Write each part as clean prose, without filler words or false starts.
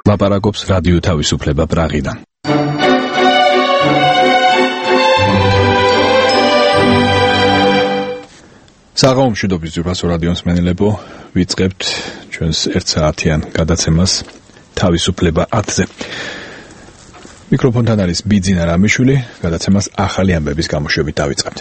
ლაპარაკობს რადიო თავისუფლება პრაღიდან. საღამომშვიდობის ძვირფასო რადიო მსმენელებო, ვიწყებთ ჩვენს 1 საათიან გადაცემას თავისუფლება 10-ზე. მიკროფონთან არის ბიძინა რამიშვილი, გადაცემას ახალი ამბების გამოშვებით დავიწყებთ.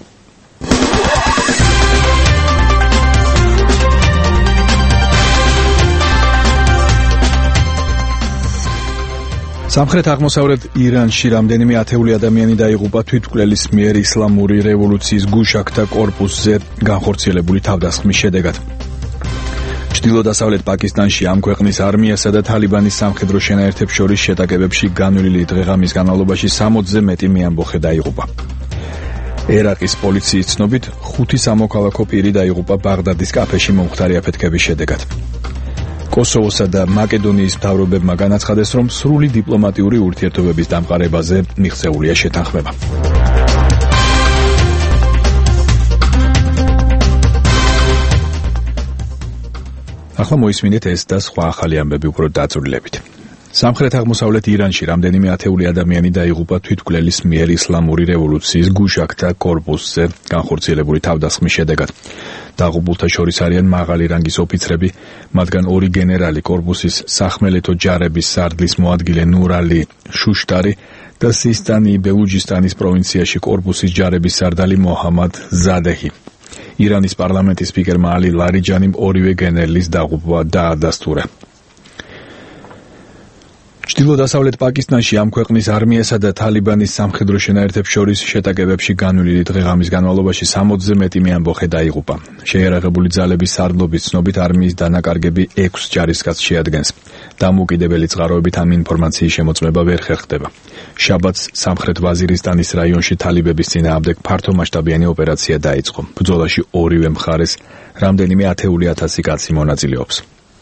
სამხრეთ-აღმოსავლეთ ირანში რამდენიმე ათეული ადამიანი დაიღუპა თვითმკვლელის მიერ ისლამური რევოლუციის გუშაქთა კორპუსზე განხორციელებული თავდასხმის შედეგად. ჩრდილო-დასავლეთ პაკისტანში ამ ქვეყნის არმიასა და თალიბანის სამხედრო შენაერთებს შორის შეტაკებებში განვლილი დღე-ღამის განმავლობაში 60-ზე მეტი მეამბოხე დაიღუპა. ერაყის პოლიციის ცნობით 5 სამოქალაქო პირი დაიღუპა ბაღდადის კაფეში მომხდარი აფეთქების შედეგად. კოსოვოსა და მაკედონიის მთავრობებმა განაცხადეს, რომ სრული დიპლომატიური ურთიერთობების დამყარებაზე მიღწეულია შეთანხმება. ახლა მოისმინეთ ეს და სხვა ახალი ამბები უფრო დაწვრილებით. სამხრეთ-აღმოსავლეთ ირანში რამდენიმე ათეული ადამიანი დაიღუპა თვითმკვლელის მიერ ისლამური რევოლუციის გუშაქთა კორპუსზე განხორციელებული თავდასხმის შედეგად. დაღუპულთა შორის არიან მაღალი რანგის ოფიცრები, მათგან 2 გენერალი, კორპუსის სახმელეთო ჯარების სარდლის მოადგილე ნურალი შუშტარი და სისტანი-ბელუჯისტანის პროვინციაში კორპუსის ჯარების სარდალი მოჰამად ზადეჰი. ირანის პარლამენტის სპიკერმა ალი ლარიჯანიმ ორივე გენერლის დაღუპვა დაადასტურა. ჩრდილო-დასავლეთ პაკისტანში ამ ქვეყნის არმიასა და თალიბანის სამხედრო შენაერთებს შორის შეტაკებებში განვლილი დღე-ღამის განმავლობაში 60-ზე მეტი მეამბოხე დაიღუპა. შეიარაღებული ძალების სარდლობის ცნობით არმიის დანაკარგები 6 ჯარისკაცს შეადგენს. დამოუკიდებელი წყაროებით ამ ინფორმაციის შემოწმება ვერ ხერხდება. შაბათს სამხრეთ ვაზირისტანის რაიონში თალიბების წინააღმდეგ ფართომასშტაბიანი ოპერაცია დაიწყო. ბრძოლაში ორივე მხარეს რამდენიმე ათეული ათასი კაცი მონაწილეობს.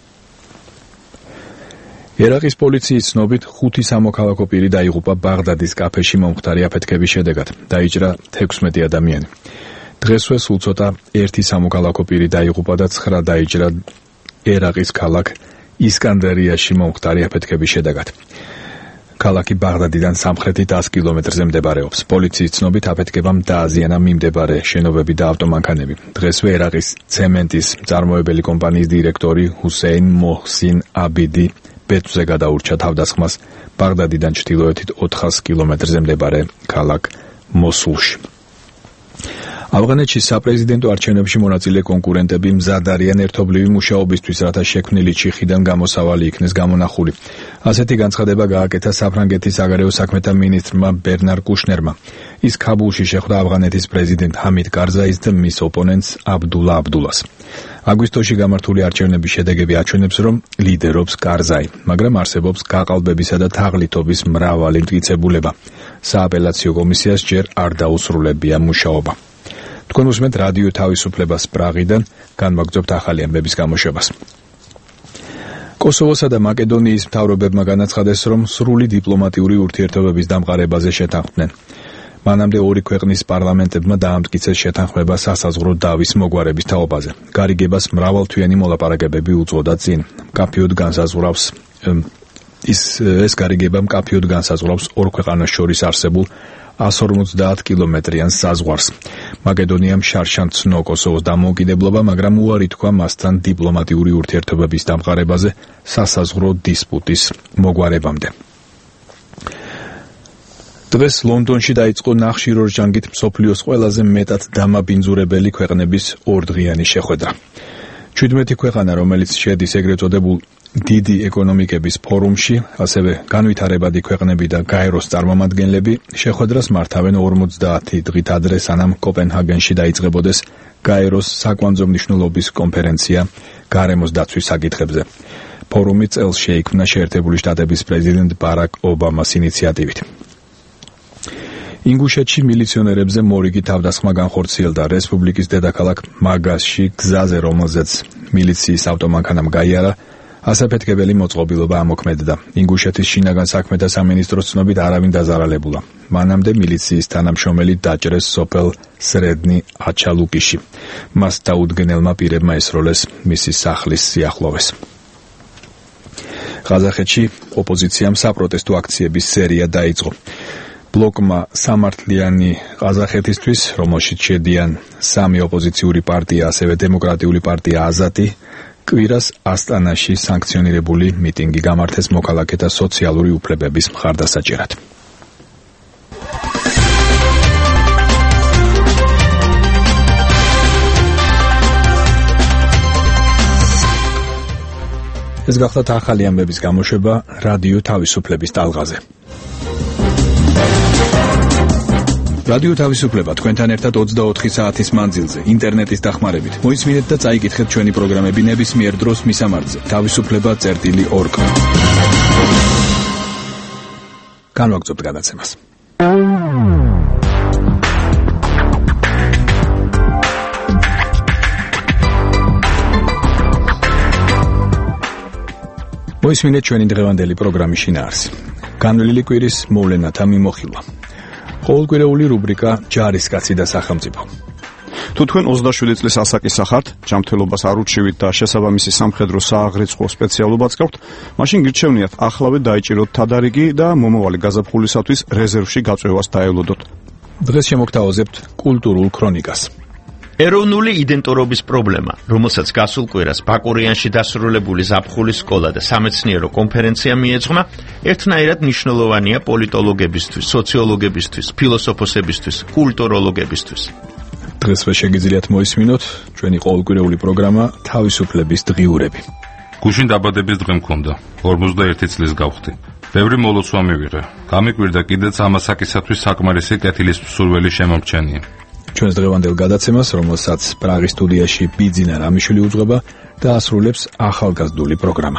ერაყის პოლიციის ცნობით 5 სამოქალაქო პირი დაიღუპა ბაღდადის კაფეში მომხდარი აფეთქების შედეგად. დაიჭრა 16 ადამიანი. დღესვე სულ ცოტა 1 სამოქალაქო პირი დაიღუპა და 9 დაიჭრა ერაყის ქალაქ ისკანდერიაში მომხდარი აფეთქების შედეგად. ქალაქი ბაღდადიდან სამხრეთით 100 კილომეტრზე მდებარეობს. პოლიციის ცნობით აფეთქებამ დააზიანა მიმდებარე შენობები და ავტომანქანები. დღესვე ერაყის ცემენტის მწარმოებელი კომპანიის დირექტორი ჰუსეინ მოჰსინ აბიდი ბეთვზე გადაურჩა თავდასხმას ბაღდადიდან ჩრდილოეთით 400 კილომეტრზე მდებარე ქალაქ მოსულში. ავღანეთში საპრეზიდენტო არჩევნებში მონაწილე კონკურენტები მზად არიან ერთობლივი მუშაობისთვის, რათა შექმნილი ჩიხიდან გამოსავალი იქნეს გამონახული. ასეთი განცხადება გააკეთა საფრანგეთის საგარეო საქმეთა მინისტრმა ბერნარ კუშნერმა. ის ქაბულში შეხვდა ავღანეთის პრეზიდენტ ჰამიდ კარზაის და მის ოპონენტს აბდულა აბდულას. აგვისტოში გამართული არჩევნების შედეგები აჩვენებს, რომ ლიდერობს კარზაი, მაგრამ არსებობს გაყალბებისა და თაღლითობის მრავალი მტკიცებულება. სააპელაციო კომისიას ჯერ არ დაუსრულებია მუშაობა. თქვენ უსმენთ რადიო თავისუფლებას პრაღიდან, განვაგრძობთ ახალი ამბების გამოშვებას. კოსოვოსა და მაკედონიის მთავრობებმა განაცხადეს, რომ სრული დიპლომატიური ურთიერთობების დამყარებაზე შეთანხმდნენ. მანამდე 2 ქვეყნის პარლამენტებმა დაამტკიცეს შეთანხმება სასაზღვრო დავის მოგვარების თაობაზე. გარიგებას მრავალთვიანი მოლაპარაკებები უწოდა წინ. ეს გარიგება მკაფიოდ განსაზღვრავს 2 ქვეყანას შორის არსებულ 150 კილომეტრიან საზღვარს. მაკედონიამ შარშან ცნო კოსოვოს დამოუკიდებლობა, მაგრამ უარი თქვა მასთან დიპლომატიური ურთიერთობების დამყარებაზე სასაზღვრო დისპუტის მოგვარებამდე. დღეს ლონდონში დაიწყო ნახშირორჟანგით მსოფლიოს ყველაზე მეტად დამაბინძურებელი ქვეყნების ორდღიანი შეხვედრა. 17 ქვეყანა, რომელიც შედის ეგრეთ წოდებულ დიდი ეკონომიკების ფორუმში, ასევე განვითარებადი ქვეყნები და გაეროს წარმომადგენლები შეხვედრას მართავენ 50 დღით ადრე, სანამ კოპენჰაგენში დაიწყებოდეს გაეროს საკვანძო მნიშვნელობის კონფერენცია გარემოს დაცვის საკითხებზე. ფორუმი წელს შეიქმნა შეერთებული შტატების პრეზიდენტ ბარაკ ობამას ინიციატივით. ინგუშეთში მილიციონერებზე მორიგი თავდასხმა განხორციელდა რესპუბლიკის დედაქალაქ მაგასში, გზაზე, რომელზეც მილიციის ავტომანქანამ გაიარა, ასაფეთქებელი მოწყობილობა ამოქმედდა. ინგუშეთის შინაგან საქმეთა სამინისტროს ცნობით არავინ დაზარალებულა. მანამდე მილიციის თანამშრომელი დაჭრეს სოფელ სრედნი აჩალუკიში. მას დაუდგენელმა პირებმა ესროლეს მისი სახლის სიახლოვეს. ყაზახეთში ოპოზიციამ საპროტესტო აქციების სერია დაიწყო. ბლოკმა სამართლიანი ყაზახეთისთვის, რომელშიც შედიან 3 ოპოზიციური პარტია, ასევე დემოკრატიული პარტია აზატი, კვირას ასტანაში სანქციონირებული მიტინგი გამართეს მოქალაქეთა სოციალური უფლებების მხარდასაჭერად. ეს გახლავთ ახალი ამბების გამოშვება რადიო თავისუფლების ტალღაზე. რადიო თავისუფლება თქვენთან ერთად 24 საათის მანძილზე, ინტერნეტის დახმარებით. მოისმინეთ და წაიკითხეთ ჩვენი პროგრამები ნებისმიერ დროს მისამართზე tavisufleba.org. განვაგრძობთ გადაცემას. მოისმინეთ ჩვენი დღევანდელი პროგრამის შინაარსი. განვლილი კვირის მოვლენათა მიმოხილვა. ყოველკვირეული რუბრიკა ჯარისკაცი და სახელმწიფო. თუ თქვენ 27 წლის ასაკის ახართ, ჯანმრთელობას არ ურჩივით და შესაბამისი სამხედრო სააღრიცხვო სპეციალობაც გაქვთ, მაშინ გირჩევნიათ ახლავე დაიჭიროთ თადარიგი და მომავალი გაზაფხულისათვის რეზერვში გაწვევას დაელოდოთ. დღეს შემოგთავაზებთ კულტურულ ქრონიკას. ეროვნული იდენტურობის პრობლემა, რომელსაც გასულ კვირას ბაკურიანში დასრულებული ზაფხულის სკოლა და სამეცნიერო კონფერენცია მიეძღვნა, ერთნაირად მნიშვნელოვანია პოლიტოლოგებისთვის, სოციოლოგებისთვის, ფილოსოფოსებისთვის, კულტუროლოგებისთვის. დღესვე შეგიძლიათ მოისმინოთ ჩვენი ყოველკვირეული პროგრამა თავისუფლების დღიურები. გუშინ დაბადების დღე მქონდა, 41 წლის გავხდი. ბევრი მოლოცვა მივიღე. გამიკვირდა კიდეც ამასაკისათვის საკმარისი კეთილის მსურველი შემომრჩენია. ჩვენს დღევანდელ გადაცემას, რომელსაც პრაღის სტუდიაში ბიძინა რამიშვილი უძღვება და ასრულებს ახალგაზრდული პროგრამა.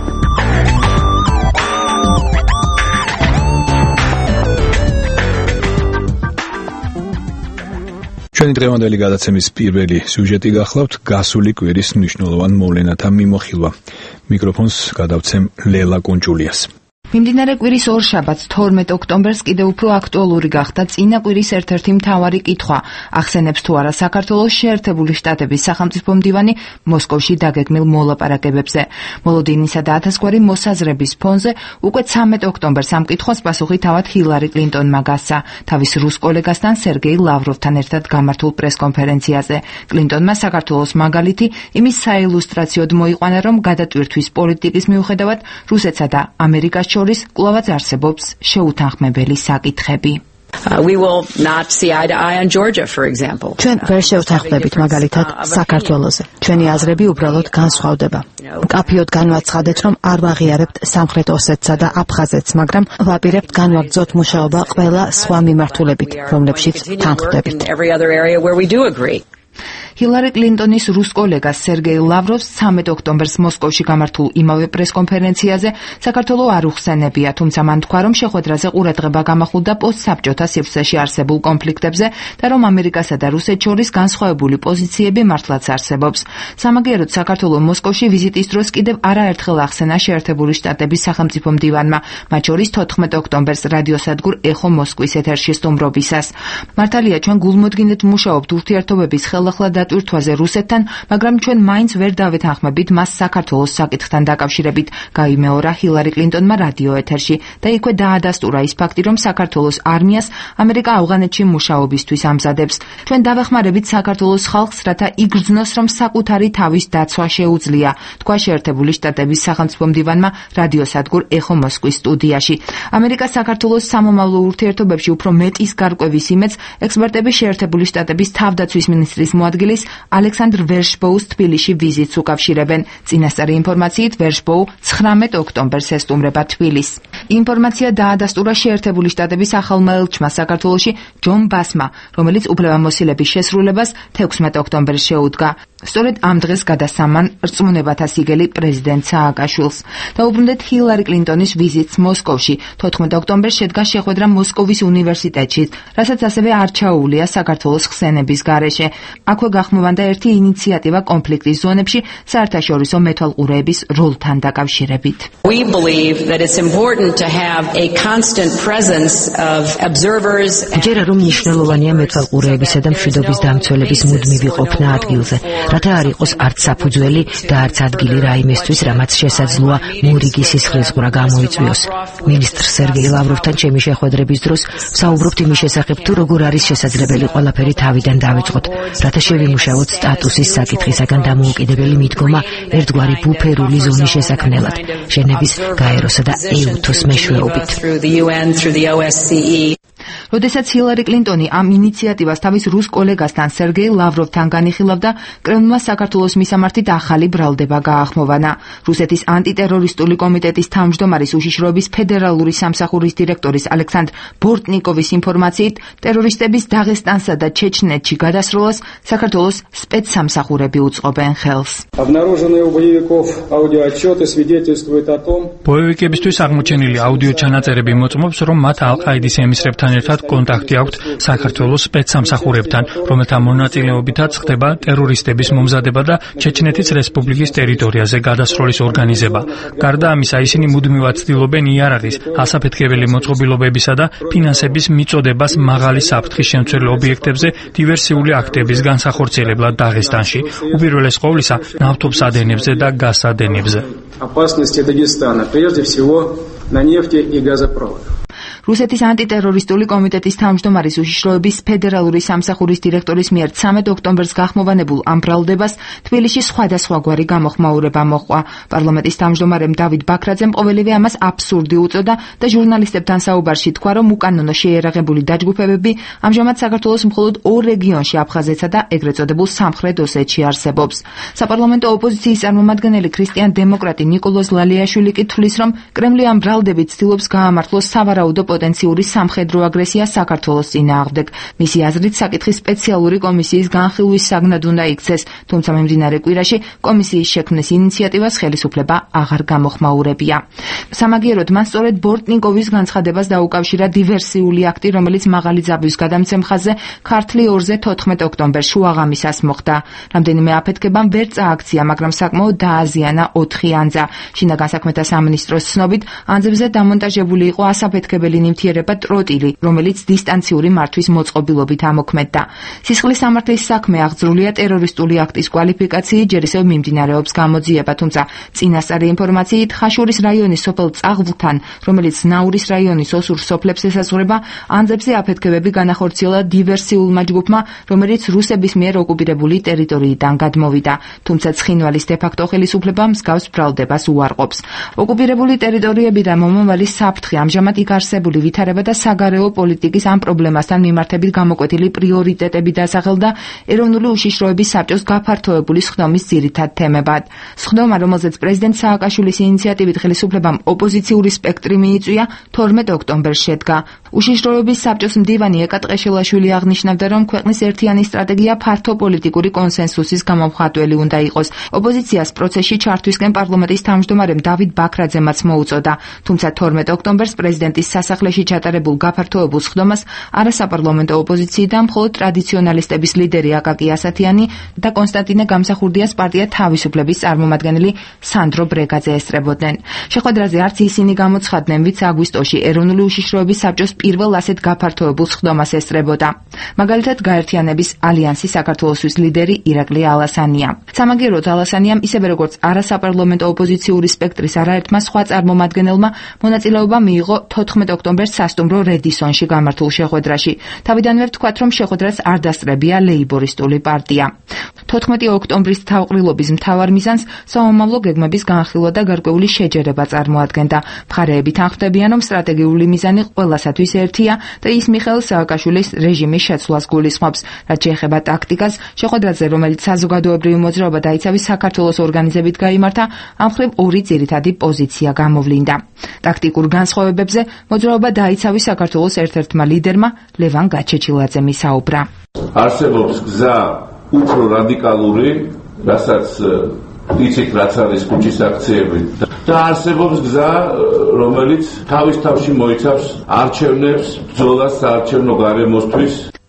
ჩვენი დღევანდელი გადაცემის პირველი სიუჟეტი გახლავთ გასული კვირის მნიშვნელოვან მოვლენათა მიმოხილვა. მიკროფონს გადავცემ ლელა კუნჭულიას. მიმდინარე კვირის ორშაბათს 12 ოქტომბერს კიდევ უფრო აქტუალური გახდა წინა კვირის ერთ-ერთი მთავარი კითხვა. ახსენებს თუ არა საქართველოს შეერთებული შტატების სახელმწიფო მდივანი მოსკოვში დაგეგმილ მოლაპარაკებებზე. მოლოდინისა და ათასგვარი მოსაზრების ფონზე უკვე 13 ოქტომბერს ამ კითხვას პასუხი თავად ჰილარი კლინტონმა გასცა თავის რუს კოლეგასთან სერგეი ლავროვთან ერთად გამართულ პრესკონფერენციაზე. კლინტონმა საქართველოს მაგალითი იმის საილუსტრაციოდ მოიყვანა, რომ გადატვირთვის პოლიტიკის მიუხედავად რუსეთსა და ამერიკას შორის კვლავაც არსებობს შეუთანხმებელი საკითხები. We will not see eye to eye on Georgia, for example. ჩვენ ვერ შევთანხმდებით მაგალითად საქართველოზე. ჩვენი აზრები უბრალოდ განსხვავდება. მკაფიოდ განვაცხადეთ, რომ არ ვაღიარებთ სამხრეთ ოსეთსა და აფხაზეთს, მაგრამ ვაპირებთ განვაგრძოთ მუშაობა ყველა სხვა მიმართულებით, რომლებშიც თანხმდებით. ჰილარი კლინტონის რუს კოლეგას სერგეი ლავროვს 13 ოქტომბერს მოსკოვში გამართულ იმავე პრესკონფერენციაზე საქართველო არ უხსენებია, თუმცა მან თქვა, რომ შეხვედრაზე ყურადღება გამახვილდა პოსტსაბჭოთა სივრცეში არსებულ კონფლიქტებზე და რომ ამერიკასა და რუსეთს შორის განსხვავებული პოზიციები მართლაც არსებობს. სამაგიეროდ საქართველო მოსკოვში ვიზიტის დროს კიდევ არაერთხელ ახსენა შეერთებული შტატების სახელმწიფო მდივანმა, მათ შორის 14 ოქტომბერს რადიოსადგურ ეხო მოსკვის ეთერში სტუმრობისას. მართალია, ჩვენ გულმოდგინედ მუშაობთ ურთიერთობების ხელახლა დატვირთვაზე რუსეთთან, მაგრამ ჩვენ მაინც ვერ დავეთანხმებით მას საქართველოს საკითხთან დაკავშირებით, გაიმეორა ჰილარი კლინტონმა რადიო ეთერში და იქვე დაადასტურა ის ფაქტი, რომ საქართველოს არმიას ამერიკა ავღანეთში მუშაობისთვის ამზადებს. ჩვენ დავეხმარებით საქართველოს ხალხს, რათა იგრძნოს, რომ საკუთარი თავის დაცვა შეუძლია, თქვა შეერთებული შტატების სახელმწიფო მდივანმა რადიოსადგურ ეხო მოსკვის სტუდიაში. ამერიკას საქართველოს სამომავლო ურთიერთობებში უფრო მეტის გარკვევის იმედს ექსპერტები შეერთებული შტატების თავდაცვის მინისტრის მოადგილის ალექსანდრ ვერშბოუს თბილისში ვიზიტს უკავშირებენ. წინასწარი ინფორმაციით ვერშბოუ 19 ოქტომბერს ესტუმრება თბილისს. ინფორმაცია დაადასტურა შეერთებული შტატების ახალმა ელჩმა საქართველოში ჯონ ბასმა, რომელიც უფლებამოსილების შესრულებას 16 ოქტომბერს შეუდგა. სწორედ ამ დღეს გადასამან რწმუნებათა სიგელი პრეზიდენტ სააკაშვილს. დაუბრუნდეთ ჰილარი კლინტონის ვიზიტს მოსკოვში. 14 ოქტომბერს შედგა შეხვედრა მოსკოვის უნივერსიტეტში, რასაც ასევე არჩეულია საქართველოს ხსენების გარეშე. აქვე გახმოვანდა ერთი ინიციატივა კონფლიქტის ზონებში საერთაშორისო მეთვალყურეების როლთან დაკავშირებით. We believe that it's important to have a constant presence of observers. ჯერა რომ მნიშვნელოვანია მეთვალყურეებისა და მშვიდობის დამცველების მუდმივი ყოფნა ადგილზე. რათა არ იყოს არც საფუძველი და არც ადგილი რაიმესთვის, რამაც შესაძლოა მორიგი სისხლისღვრა გამოიწვიოს. მინისტრ სერგეი ლავროვთან ჩემი შეხვედრების დროს ვსაუბრობთ იმის შესახებ, თუ როგორ არის შესაძლებელი ყველაფერი თავიდან დავიწყოთ, რათა შევიმუშაოთ სტატუსის საკითხისაგან დამოუკიდებელი მიდგომა ერთგვარი ბუფერული ზონის შესაქმნელად, ჟენევის, გაეროსა და ეუთოს მეშვეობით. როდესაც ჰილარი კლინტონი ამ ინიციატივას თავის რუს კოლეგასთან სერგეი ლავროვთან განიხილავდა, კრემლმა საქართველოს მისამართით ახალი ბრალდება გაახმოვანა. რუსეთის ანტიტერორისტული კომიტეტის თავმჯდომარის უშიშროების ფედერალური სამსახურის დირექტორის ალექსანდრ ბორტნიკოვის ინფორმაციით, ტერორისტების დაღესტანსა და ჩეჩნეთში გადასროლას საქართველოს სპეცსამსახურები უწყობენ ხელს. ბოევიკებისთვის აღმოჩენილი აუდიო ჩანაწერები მოწმობს, რომ მათ ალ-ყაიდის ემისრებთან ერთად კონტაქტი აქვთ საქართველოს სპეცსამსახურებთან, რომელთა მონაწილეობითაც ხდება ტერორისტების მომზადება და ჩეჩნეთის რესპუბლიკის ტერიტორიაზე გადასროლის ორგანიზება. გარდა ამისა, ისინი მუდმივად ცდილობენ იარაღის, ასაფეთქებელი მოწყობილობებისა და ფინანსების მიწოდებას მაღალი საფრთხის შემცველ ობიექტებზე დივერსიული აქტების განსახორციელებლად დაღესტანში, უპირველეს ყოვლისა ნავთობსადენებზე და გაზსადენებზე. რუსეთის ანტიტერორისტული კომიტეტის თავმჯდომარის უშიშროების ფედერალური სამსახურის დირექტორის მიერ 13 ოქტომბერს გახმოვანებულ ამ ბრალდებას თბილისში სხვადასხვაგვარი გამოხმაურება მოჰყვა. პარლამენტის თავმჯდომარემ დავით ბაქრაძემ ყოველივე ამას აბსურდი უწოდა და ჟურნალისტებთან საუბარში თქვა, რომ უკანონო შეიარაღებული დაჯგუფებები ამჟამად საქართველოს მხოლოდ 2 რეგიონში, აფხაზეთსა და ეგრეთ წოდებულ სამხრეთ ოსეთში არსებობს. საპარლამენტო ოპოზიციის წარმომადგენელი ქრისტიან დემოკრატი ნიკოლოზ ლალიაშვილი კი თვლის, რომ კრემლი ამ ბრალდებით ცდილობს გაამართლოს სავარაუდო პოტენციური სამხედრო აგრესია საქართველოს წინააღმდეგ. მისი აზრით, საკითხი სპეციალური კომისიის განხილვის საგნად უნდა იქცეს, თუმცა მიმდინარე კვირაში კომისიის შექმნის ინიციატივას ხელისუფლება აღარ გამოხმაურებია. სამაგიეროდ მას სწორედ ბორტნიკოვის განცხადებას დაუკავშირა დივერსიული აქტი, რომელიც მაღალი ძაბვის გადამცემ ხაზზე ქართლი 2-ზე 14 ოქტომბერს შუაღამისას მოხდა. რამდენიმე აფეთქებამ ვერ წააქცია, მაგრამ საკმაოდ დააზიანა 4 ანძა. შინაგან საქმეთა სამინისტროს ცნობით, ანძებზე დამონტაჟებული იყო ასაფეთქებელი ნივთიერება ტროტილი, რომელიც დისტანციური მართვის მოწყობილობით ამოქმედდა. სისხლის სამართლის საქმე აღძრულია ტერორისტული აქტის კვალიფიკაციით, ჯერ ისევ მიმდინარეობს გამოძიება, თუმცა წინასწარი ინფორმაციით ხაშურის რაიონის სოფელ წაღვლთან, რომელიც ნაურის რაიონის ოსურ სოფლებს ესაზღვრება, ანძებზე აფეთქებები განახორციელა დივერსიულმა ჯგუფმა, რომელიც რუსების მიერ ოკუპირებული ტერიტორიიდან გადმოვიდა, თუმცა ცხინვალის დე-ფაქტო ხელისუფლება მსგავს ბრალდებას უარყოფს. ოკუპირებული ტერიტორიები და მომავალი საფრთხე ამჟამად იქ არსებული ვითარება და საგარეო პოლიტიკის ამ პრობლემასთან მიმართებით გამოკვეთილი პრიორიტეტები დასახელდა ეროვნული უშიშროების საბჭოს გაფართოებული სხდომის ძირითად თემებად. სხდომა, რომელზეც პრეზიდენტ სააკაშვილის ინიციატივით ხელისუფლებამ ოპოზიციური სპექტრი მიიწვია, 12 ოქტომბერს შედგა. უშიშროების საბჭოს მდივანი ეკა ტყეშელაშვილი აღნიშნავდა, რომ ქვეყნის ერთიანი სტრატეგია ფართო პოლიტიკური კონსენსუსის გამომხატველი უნდა იყოს. ოპოზიციას პროცესში ჩართვისკენ პარლამენტის თავმჯდომარემ დავით ბაქრაძემაც მოუწოდა, თუმცა 12 ოქტომბერს პრეზიდენტის სასახლეში ჩატარებულ გაფართოებულ სხდომას არასაპარლამენტო ოპოზიციიდან მხოლოდ ტრადიციონალისტების ლიდერი აკაკი ასათიანი და კონსტანტინე გამსახურდიას პარტია თავისუფლების წარმომადგენელი სანდრო ბრეგაძე ესწრებოდნენ. შეხვედრაზე არც ისინი გამოცხადდნენ, ვინც აგვისტოში ეროვნული უშიშროების საბჭოს პირველ ასეთ გაფართოებულ სხდომას ესწრებოდა. მაგალითად, გაერთიანების ალიანსის საქართველოსთვის ლიდერი ირაკლი ალასანია. სამაგიეროდ ალასანიამ, ისევე როგორც არასაპარლამენტო ოპოზიციური სპექტრის არაერთმა სხვა წარმომადგენელმა მონაწილეობა მიიღო 14 ოქტომბერს სასტუმრო რედისონში გამართულ შეხვედრაში. თავიდანვე ვთქვათ, რომ შეხვედრას არ დასწრებია ლეიბორისტული პარტია. 14 ოქტომბრის თავყრილობის მთავარ მიზანს საომავლო გეგმების განხილვა და გარკვეული შეჯერება წარმოადგენდა. მხარეები თანხმდებიან, რომ სტრატეგიული მიზანი ყველასათვის ერთია და ის მიხეილ სააკაშვილის რეჟიმის შეცვლას გულისხმობს. რაც შეეხება ტაქტიკას, შეხვედრაზე, რომელიც საზოგადოებრივი მოძრაობა და იცავი საქართველოს ორგანიზებით გაიმართა, ამ მხრივ 2 ძირითადი პოზიცია გამოვლინდა. ტაქტიკურ განსხვავებებზე მოძრაობა დაიცავი საქართველოს ერთ-ერთმა ლიდერმა ლევან გაჩეჩილაძემ ისაუბრა. არსებობს გზა უფრო რადიკალური, რასაც იცით, რაც არის ქუჩის აქციები და არსებობს გზა, რომელიც თავის თავში მოიცავს არჩევნებს, ბრძოლას საარჩევნო გარემოსთვის.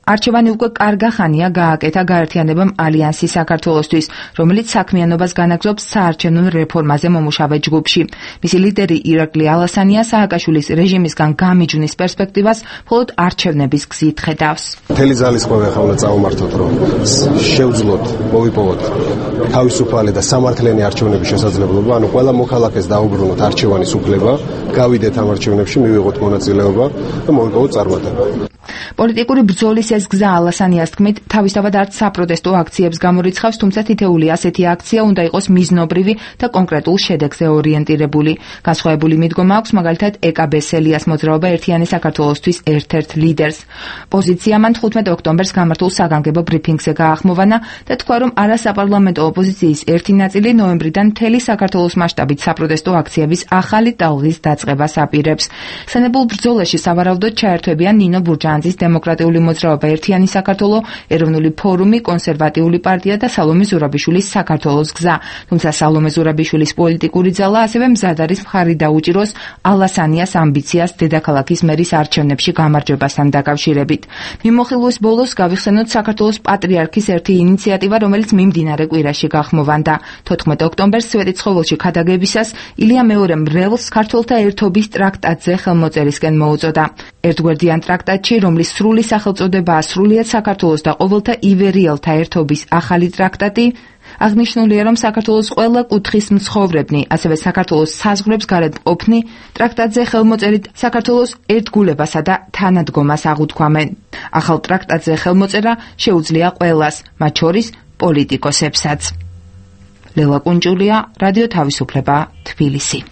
არჩევანი უკვე კარგახანია გააკეთა გაერთიანებამ ალიანსი საქართველოსთვის, რომელიც საქმიანობას განაგრძობს საარჩევნო რეფორმაზე მომუშავე ჯგუფში. მისი ლიდერი ირაკლი ალასანია სააკაშვილის რეჟიმისგან გამიჯვნის პერსპექტივას მხოლოდ არჩევნების გზით ხედავს. მთელი ძალისხმევა ახლა უნდა წავმართოთ, რომ შევძლოთ, მოვიპოვოთ თავისუფალი და სამართლიანი არჩევნების შესაძლებლობა, ანუ ყველა მოქალაქეს დაუბრუნოთ არჩევანის უფლება, გავიდეთ ამ არჩევნებში, მივიღოთ მონაწილეობა და მოვიპოვოთ წარმატება. პოლიტიკური ბრძოლის ეს გზა ალასანიას თქმით, თავისთავად არც საპროტესტო აქციებს გამორიცხავს, თუმცა თითეული ასეთი აქცია უნდა იყოს მიზნობრივი და კონკრეტულ შედეგზე ორიენტირებული. განსხვავებული მიდგომა აქვს მაგალითად ეკაბ სელიას მოძრაობა ერთიანი საქართველოსთვის ერთ-ერთ ლიდერს. პოზიცია მან 15 ოქტომბერს გამართულ საგანგებო ბრიფინგზე გაახმოვანა და თქვა, რომ არასაპარლამენტო ოპოზიციის ერთი ნაწილი ნოემბრიდან მთელი საქართველოს მასშტაბით საპროტესტო აქციების ახალი ტალღის დაწყებას აპირებს. ხსენებულ ბრძოლაში სავარაუდოდ ჩაერთვებიან ნინო ბურჯანძის დემოკრატიული მოძრაობა ერთიანი საქართველო, ეროვნული ფორუმი, კონსერვატიული პარტია და სალომე ზურაბიშვილის საქართველოს გზა. თუმცა სალომე ზურაბიშვილის პოლიტიკური ძალა ასევე მზად არის მხარი დაუჭიროს ალასანიას ამბიციას დედაქალაქის მერის არჩევნებში გამარჯვებასთან დაკავშირებით. მიმოხილვის ბოლოს გავიხსენოთ საქართველოს პატრიარქის ერთი ინიციატივა, რომელიც მიმდინარე კვირაში გახმოვანდა. 14 ოქტომბერს სვეტიცხოველში ქადაგებისას ილია მეორემ მრევლს ქართველთა ერთობის ტრაქტატზე ხელმოწერისკენ მოუწოდა. ერთგვერდიან ტრაქტატში, რომლის სრული სახელწოდებაა სრულიად საქართველოს და ყოველთა ივერიელთა ერთობის ახალი ტრაქტატი, აღნიშნულია, რომ საქართველოს ყველა კუთხის მცხოვრებნი, ასევე საქართველოს საზღვრებს გარეთ მყოფნი ტრაქტატზე ხელმოწერით საქართველოს ერთგულებასა და თანადგომას აღუთქვამენ. ახალ ტრაქტატზე ხელმოწერა შეუძლია ყველას, მათ შორის პოლიტიკოსებსაც. ლელა კუნჭულია, რადიო თავისუფლება, თბილისი.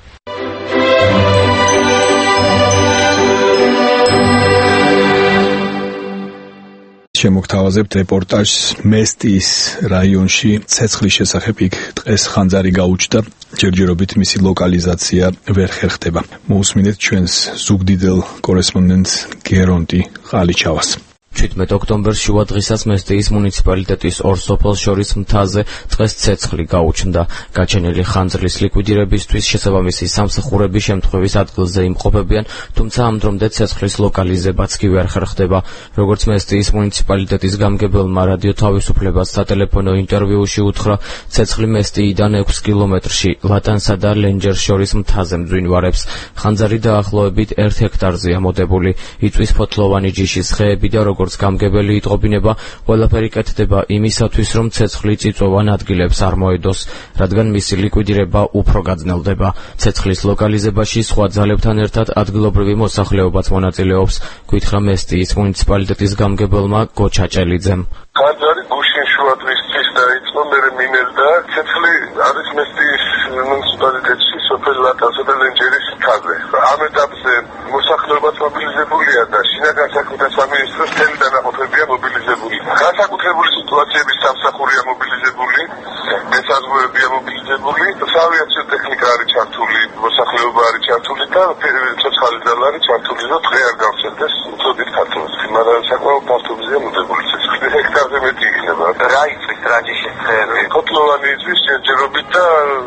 შემოგთავაზებთ რეპორტაჟს მესტიის რაიონში ცეცხლის შესახებ. იქ დღეს ხანძარი გაუჩნდა, ჯერჯერობით მისი ლოკალიზაცია ვერ ხერხდება. მოусმინეთ ჩვენს ზუგდიდელ კორესპონდენტ გერონტი ყალიჩავას. 17 ოქტომბერს შუა დღისას მესტიის მუნიციპალიტეტის ორ სოფელს შორის მთაზე დღეს ცეცხლი გაუჩნდა. გაჩენილი ხანძრის ლიკვიდირებისთვის შესაბამისი სამსახურები შემთხვევის ადგილზე იმყოფებიან, თუმცა ამ დრომდე ცეცხლის ლოკალიზებაც კი ვერ ხერხდება. როგორც მესტიის მუნიციპალიტეტის გამგებელმა რადიო თავისუფლებას სატელეფონო ინტერვიუში უთხრა, ცეცხლი მესტიიდან 6 კილომეტრში ლატანსა და ლენჯერს შორის მთაზე მძვინვარებს. ხანძარი დაახლოებით 1 ჰექტარზეა მოდებული. იწვის ფოთლოვანი ჯიშის ხეები და როგორც გამგებელი იტყობინება, ყველაფერი კეთდება იმისათვის, რომ ცეცხლი წიწვოვან ადგილებს არ მოედოს, რადგან მისი ლიკვიდირება უფრო გაძნელდება. ცეცხლის ლოკალიზებაში სხვა ძალებთან ერთად ადგილობრივი მოსახლეობაც მონაწილეობს, გითხრა მესტიის მუნიციპალიტეტის გამგებელმა გოჩაჭელიძემ. ხანძარი გუშინ შუა დღისთვის დაიწყო, მერე მინერდა. ცეცხლი არის მესტიის მუნიციპალიტეტში სოფელ ლატანსა და ლენჯერის მთაზე. ამ ეტაპზე მოსახლეობაც მობილიზებულია და შინაგან საქმეთა სამინისტროს მთელი დანაყოფებია მობილიზებული. განსაკუთრებული სიტუაციების სამსახურია მობილიზებული, მესაზღვრეებია მობილიზებული, საავიაციო ტექნიკა არის ჩართული, მოსახლეობა არის ჩართული და ცოცხალი ძალა არის ჩართული, რომ დღე არ გავცელდეს უწოდით ქართულს. მაგრამ საკმაოდ ფართობზეა მოდებული ცეცხლი. ჰექტარზე მეტი იქნება. რა იწვის რაჯიშის ხეები? ფოთლოვანი იწვის ჯერჯერობით და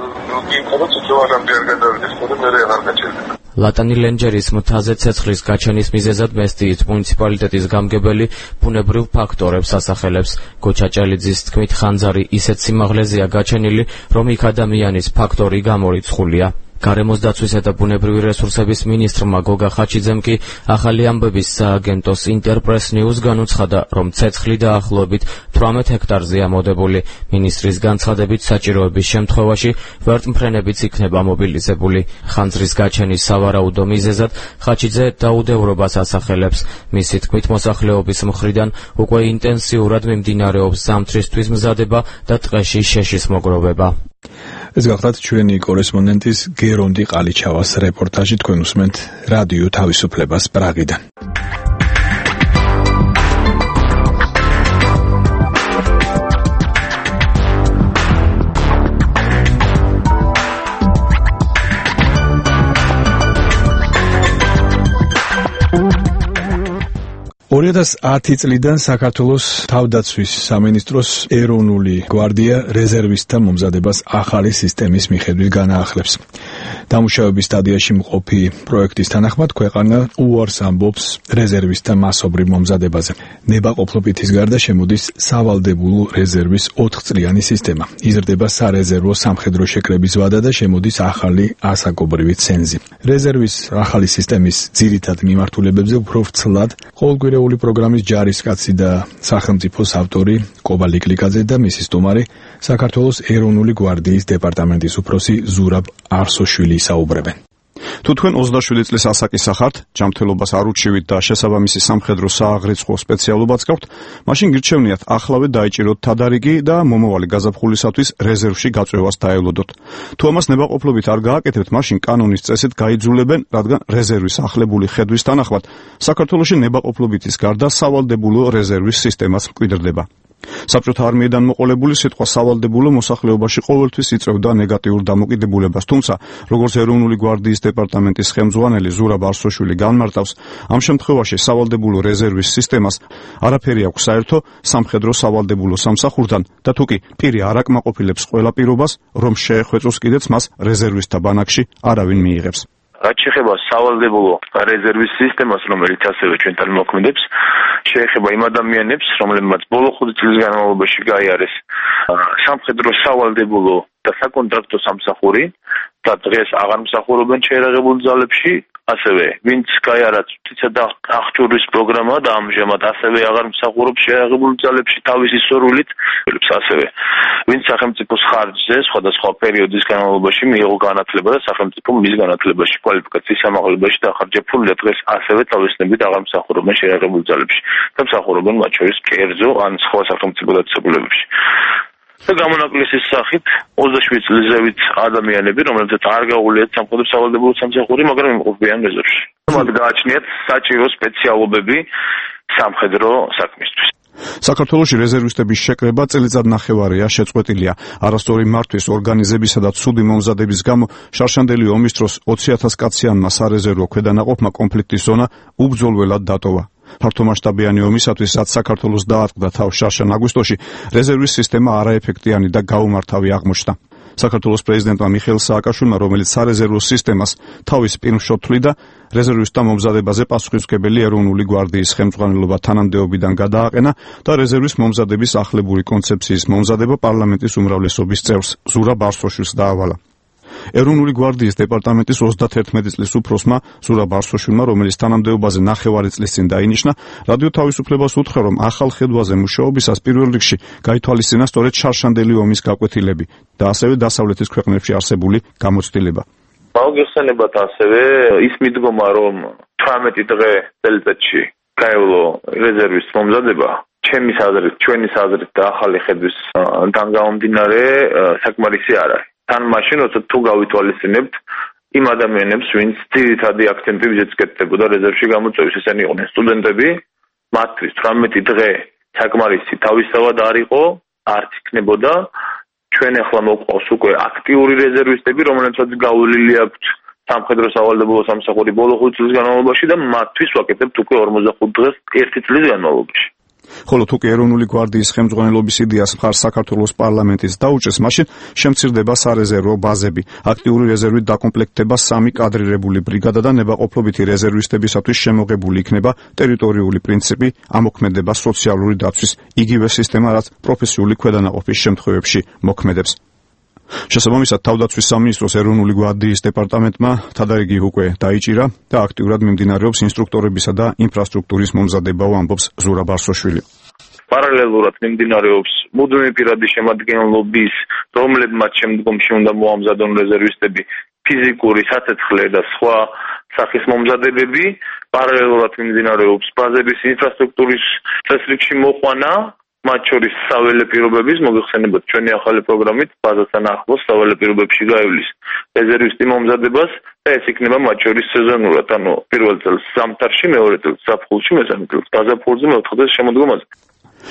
იმყოფა ცოცხლოვანამდე არ გადავიდეს, მაგრამ მე აღარ გაჩერდება. ლატანი ლენჯერის მთაზე ცეცხლის გაჩენის მიზეზად მესტიის მუნიციპალიტეტის გამგებელი ბუნებრივ ფაქტორებს ასახელებს. გოჩაჭელიძის თქმით, ხანძარი ისეთ სიმაღლეზეა გაჩენილი, რომ იქ ადამიანის ფაქტორი გამორიცხულია. გარემოს დაცვისა და ბუნებრივი რესურსების მინისტრმა გოგა ხაჩიძემ კი ახალი ამბების სააგენტოს ინტერპრეს ნიუს განუცხადა, რომ ცეცხლი დაახლოებით 18 ჰექტარზეა მოდებული. მინისტრის განცხადებით, საჭიროების შემთხვევაში ვერტმფრენებიც იქნება მობილიზებული. ხანძრის გაჩენის სავარაუდო მიზეზად ხაჩიძე დაუდევრობას ასახელებს. მისი თქმით, მოსახლეობის მხრიდან უკვე ინტენსიურად მიმდინარეობს ზამთრისთვის მზადება და ტყეში შეშის მოგროვება. ეს გახლავთ ჩვენი კორესპონდენტის გერონტი ყალიჩავას რეპორტაჟი. თქვენ უსმენთ რადიო თავისუფლებას პრაღიდან. ...2010 წლიდან საქართველოს თავდაცვის სამინისტროს ეროვნული გვარდია რეზერვისტთა მომზადებას ახალი სისტემის მიხედვით განაახლებს. დამუშავების სტადიაში მყოფი პროექტის თანახმად ქვეყანა უარს ამბობს რეზერვისტთა მასობრივ მომზადებაზე. ნებაყოფლობითის გარდა შემოდის სავალდებულო რეზერვის 4 წლიანი სისტემა. იზრდება სარეზერვო სამხედრო შეკრების ვადა და შემოდის ახალი ასაკობრივი ცენზი. რეზერვის ახალი სისტემის ძირითად მიმართულებებზე უფრო ვრცლად ყოველკვირეული პროგრამის ჯარისკაცი და სახელმწიფოს ავტორი კობა ლიკლიკაძე და მისი სტუმარი საქართველოს ეროვნული გვარდიის დეპარტამენტის უფროსი ზურაბ არსოშვილი ისაუბრებენ. თუ თქვენ 27 წლის ასაკის სახართ, ჯანმრთელობას არ ურჩივით და შესაბამისი სამხედრო სააღრიცხვო სპეციალობაც გაქვთ, მაშინ გირჩევნიათ ახლავე დაიჭიროთ თადარიგი და მომავალი გაზაფხულისათვის რეზერვში გაწვევას დაელოდოთ. თუ ამას ნებაყოფლობით არ გააკეთებთ, მაშინ კანონის წესით გაიძულებენ, რადგან რეზერვის ახლებული ხედვის თანახმად საქართველოში ნებაყოფლობითის გარდა სავალდებულო რეზერვის სისტემაც მკვიდრდება. საბჭოთა არმიიდან მოყოლებული სიტყვა სავალდებულო მოსახლეობაში ყოველთვის იწვევდა ნეგატიურ დამოკიდებულებას, თუმცა როგორც ეროვნული გვარდიის დეპარტამენტის ხელმძღვანელი ზურაბ არსოშვილი განმარტავს, ამ შემთხვევაში სავალდებულო რეზერვის სისტემას არაფერი აქვს საერთო სამხედრო სავალდებულო სამსახურთან და თუკი პირი არ აკმაყოფილებს ყველა პირობას, რომ შეეხვეწოს კიდეც მას რეზერვისტთა ბანაკში არავინ მიიღებს. რაც შეეხება სავალდებულო რეზერვის სისტემას, რომელიც ასევე ჩვენთან მოქმედებს, შეეხება იმ ადამიანებს, რომლებმაც ბოლო 5 წლის განმავლობაში გაიარეს სამხედრო სავალდებულო და საკონტრაქტო სამსახური და დღეს აღარ მსახურობენ შეერაღებულ ძალებში, ასევე ვინც გაიარა წვდისა და აღჭურვის პროგრამა და ამჟამად ასევე აღარ მსახურობს შეერაღებულ ძალებში თავისი სურვილით, ასევე ვინც სახელმწიფოს ხარჯზე სხვადასხვა პერიოდის განმავლობაში მიიღო განათლება და სახელმწიფო მის განათლებაში კვალიფიკაციის ამაღლებაში დახარჯა ფული და დღეს ასევე თავისნებით აღარ მსახურობენ შეერაღებულ ძალებში და მსახურობენ მათ შორის კერძო ან სხვა სახელმწიფო დაწესებულებებში. და გამონაკლისის სახით 27 წლის ზევით ადამიანები, რომლებსაც არ გაუვლიათ სამხედრო სავალდებულო სამსახური, მაგრამ იმყოფებიან რეზერვში. მათ გააჩნიათ საჭირო სპეციალობები სამხედრო საქმისთვის. საქართველოში რეზერვისტების შეკრება წელიწად ნახევარია შეწყვეტილია. არასწორი მართვის ორგანიზებისა და ცუდი მომზადების გამო შარშანდელი ომის დროს 20,000 კაციანმა სარეზერვო ქვედანაყოფმა კონფლიქტის ზონა უბრძოლველად დატოვა. ფართომასშტაბიანი ომისათვის, რაც საქართველოს დაარტყდა თავს შარშან აგვისტოში, რეზერვის სისტემა არაეფექტიანი და გაუმართავი აღმოჩნდა. საქართველოს პრეზიდენტმა მიხეილ სააკაშვილმა, რომელიც სარეზერვო სისტემას თავის პირმშობ თვლიდა, რეზერვისტთა მომზადებაზე პასუხისმგებელი ეროვნული გვარდიის ხელმძღვანელობა თანამდებობიდან გადააყენა და რეზერვის მომზადების ახლებური კონცეფციის მომზადება პარლამენტის უმრავლესობის წევრს ზურაბ არსოშვილს დაავალა. ეროვნული გვარდიის დეპარტამენტის 31 წლის უფროსმა ზურაბ არსოშვილმა, რომელიც თანამდებობაზე ნახევარი წლის წინ დაინიშნა, რადიო თავისუფლებას უთხრა, რომ ახალ ხედვაზე მუშაობისას პირველ რიგში გაითვალისწინა სწორედ შარშანდელი ომის გაკვეთილები და ასევე დასავლეთის ქვეყნებში არსებული გამოცდილება. მოგეხსენებათ ასევე ის მიდგომა, რომ 18 დღე წელიწადში გაევლო რეზერვის მომზადება, ჩემი აზრით, ჩვენი აზრით და ახალი ხედვის გამომდინარე საკმარისი არ არის. თან მაშინ, როცა თუ გავითვალისწინებთ იმ ადამიანებს, ვინც ძირითადი აქცენტი ვიზეთს კეთდებოდა რეზერვში გამოწვევის, ესენი იყვნენ სტუდენტები, მათთვის 18 დღე საკმარისი თავისთავად არ იყო, არც იქნებოდა. ჩვენ ახლა მოყავს უკვე აქტიური რეზერვისტები, რომელთაც გაუვლილი აქვთ სამხედრო სავალდებულო სამსახური ბოლო 5 წლის განმავლობაში და მათთვის ვაკეთებთ უკვე 45 დღეს 1 წლის განმავლობაში. ხოლო თუ კი ეროვნული გვარდიის ხელმძღვანელობის იდეას მხარს საქართველოს პარლამენტის დაუჭეს, მაშინ შემცირდება სარეზერვო ბაზები, აქტიური რეზერვით დაკომპლექტდება 3 კადრირებული ბრიგადა და ნებაყოფლობითი რეზერვისტებისათვის შემოღებული იქნება ტერიტორიული პრინციპი, ამოქმედება სოციალური დაცვის იგივე სისტემა, რაც პროფესიული ქვედანაყოფის შემთხვევებში მოქმედებს. შესაბამისად, თავდაცვის სამინისტროს ეროვნული გვარდიის დეპარტამენტმა თადარიგი უკვე დაიჭირა და აქტიურად მიმდინარეობს ინსტრუქტორებისა და ინფრასტრუქტურის მომზადება, ამბობს ზურაბ არსოშვილი. პარალელურად მიმდინარეობს მუდმივი პირადი შემადგენლობის, რომლებმაც შემდგომში უნდა მოამზადონ რეზერვისტები, ფიზიკური საცეცხლე და სხვა სახის მომზადებები, პარალელურად მიმდინარეობს ბაზების ინფრასტრუქტურის წესრიგში მოყვანა, მათ შორის საველე პირობების, მოგეხსენებათ ჩვენი ახალი პროგრამით ბაზასთან ახლოს საველე პირობებში გაივლის რეზერვისტი მომზადებას და ეს იქნება მათ შორის სეზონურად, ანუ პირველ წელს ზამთარში, მეორე წელს ზაფხულში, მესამე წელს გაზაფხულზე, მეოთხე წელს შემოდგომაზე.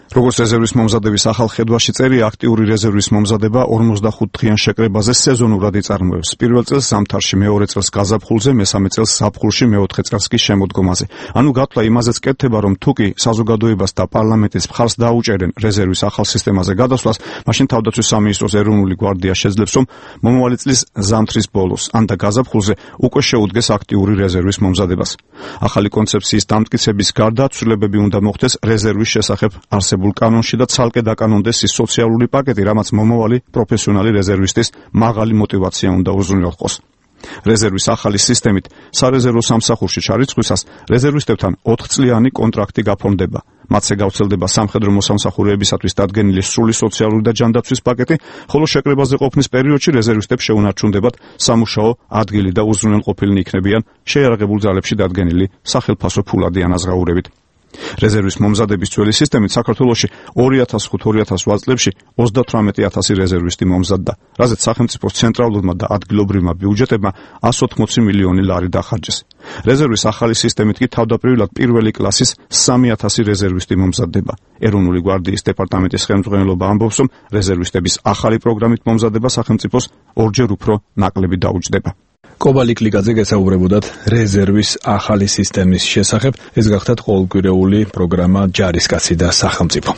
როგორც რეზერვის მომზადების ახალ ხედვაში წერია, აქტიური რეზერვის მომზადება 45 დღიან შეკრებაზე სეზონურად იწარმოებს. პირველ წელს ზამთარში, მეორე წელს გაზაფხულზე, მესამე წელს ზაფხულში, მეოთხე წელს კი შემოდგომაზე. ანუ გათვლა იმაზეც კეთდება, რომ თუ კი საზოგადოებას და პარლამენტის მხარს დაუჭერენ რეზერვის ახალ სისტემაზე გადასვლას, მაშინ თავდაცვის სამინისტროს ეროვნული გვარდია შეძლებს, რომ მომავალი წლის ზამთრის ბოლოს ან და გაზაფხულზე უკვე შეუდგეს აქტიური რეზერვის მომზადებას. ახალი კონცეფციის დამტკიცების გარდა ცვლილებები უნდა მოხდეს რეზერვის შესახებ არსებულ კანონში და ცალკე დაკანონდეს ის სოციალური პაკეტი, რამაც მომავალი პროფესიონალი რეზერვისტის მაღალი мотиваცია უნდა უზრუნველყოს. რეზერვის ახალი სისტემით სარეზერვო სამსახურში ჩარიცხვისას რეზერვისტებთან 4 წლიანი კონტრაქტი გაფორმდება. მათზე გავრცელდება სამხედრო მოსამსახურეებისათვის დადგენილი სრული სოციალური და ჯანდაცვის პაკეტი, ხოლო შეკრებაზე ყოფნის პერიოდში რეზერვისტებს შეუნარჩუნდებათ სამუშაო ადგილი და უზრუნველყოფილნი იქნებიან შეიარაღებულ ძალებში დადგენილი სახელფასო ფულადი ანაზღაურებით. რეზერვის მომზადების ძველი სისტემით საქართველოში 2005-2008 წლებში 38000 რეზერვისტი მომზადდა, რაზეც სახელმწიფოს ცენტრალურმა და ადგილობრივმა ბიუჯეტებმა 180 მილიონი ლარი დახარჯეს. რეზერვის ახალი სისტემით კი თავდაპირველად პირველი კლასის 3000 რეზერვისტი მომზადდება. ეროვნული გვარდიის დეპარტამენტის ხელმძღვანელობა ამბობს, რომ რეზერვისტების ახალი პროგრამით მომზადება სახელმწიფოს ორჯერ უფრო ნაკლები დაუჯდება. კობალი კლიკაძე გესაუბრებოდათ რეზერვის ახალი სისტემის შესახებ. ეს გახდათ ყოველკვირეული პროგრამა ჯარისკაცი და სახელმწიფო.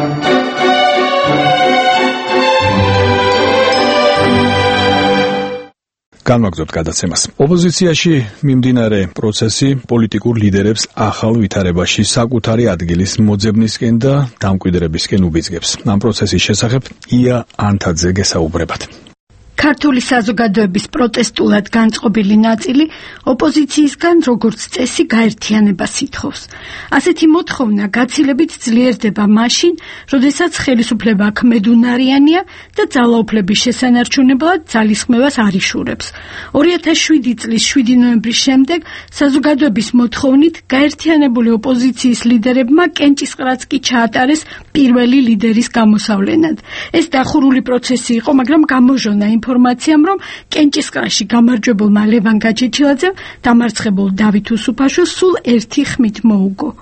განვაგრძობთ გადაცემას. ოპოზიციაში მიმდინარე პროცესი პოლიტიკურ ლიდერებს ახალ ვითარებაში საკუთარი ადგილის მოძებნისკენ და დამკვიდრებისკენ უბიძგებს. ამ პროცესის შესახებ ია ანთაძე გესაუბრებათ. ქართული საზოგადოების პროტესტულად განწყობილი ნაწილი ოპოზიციისგან როგორც წესი გაერთიანებას ითხოვს. ასეთი მოთხოვნა გაცილებით ძლიერდება მაშინ, როდესაც ხელისუფლება ქმედუნარიანია და ძალაუფლების შესანარჩუნებლად ძალისხმევას არ იშურებს. 2007 წლის 7 ნოემბრის შემდეგ საზოგადოების მოთხოვნით გაერთიანებული ოპოზიციის ლიდერებმა კენჭისყრაც კი ჩაატარეს პირველი ლიდერის გამოსავლენად. ეს დახურული პროცესი იყო, მაგრამ გამოჟონა ინფორმაციამ, რომ კენჭისყრაში გამარჯვებულმა ლევან გაჩეჩილაძემ დამარცხებულ დავით უსუფაშოს სულ ერთი ხმით მოუგო.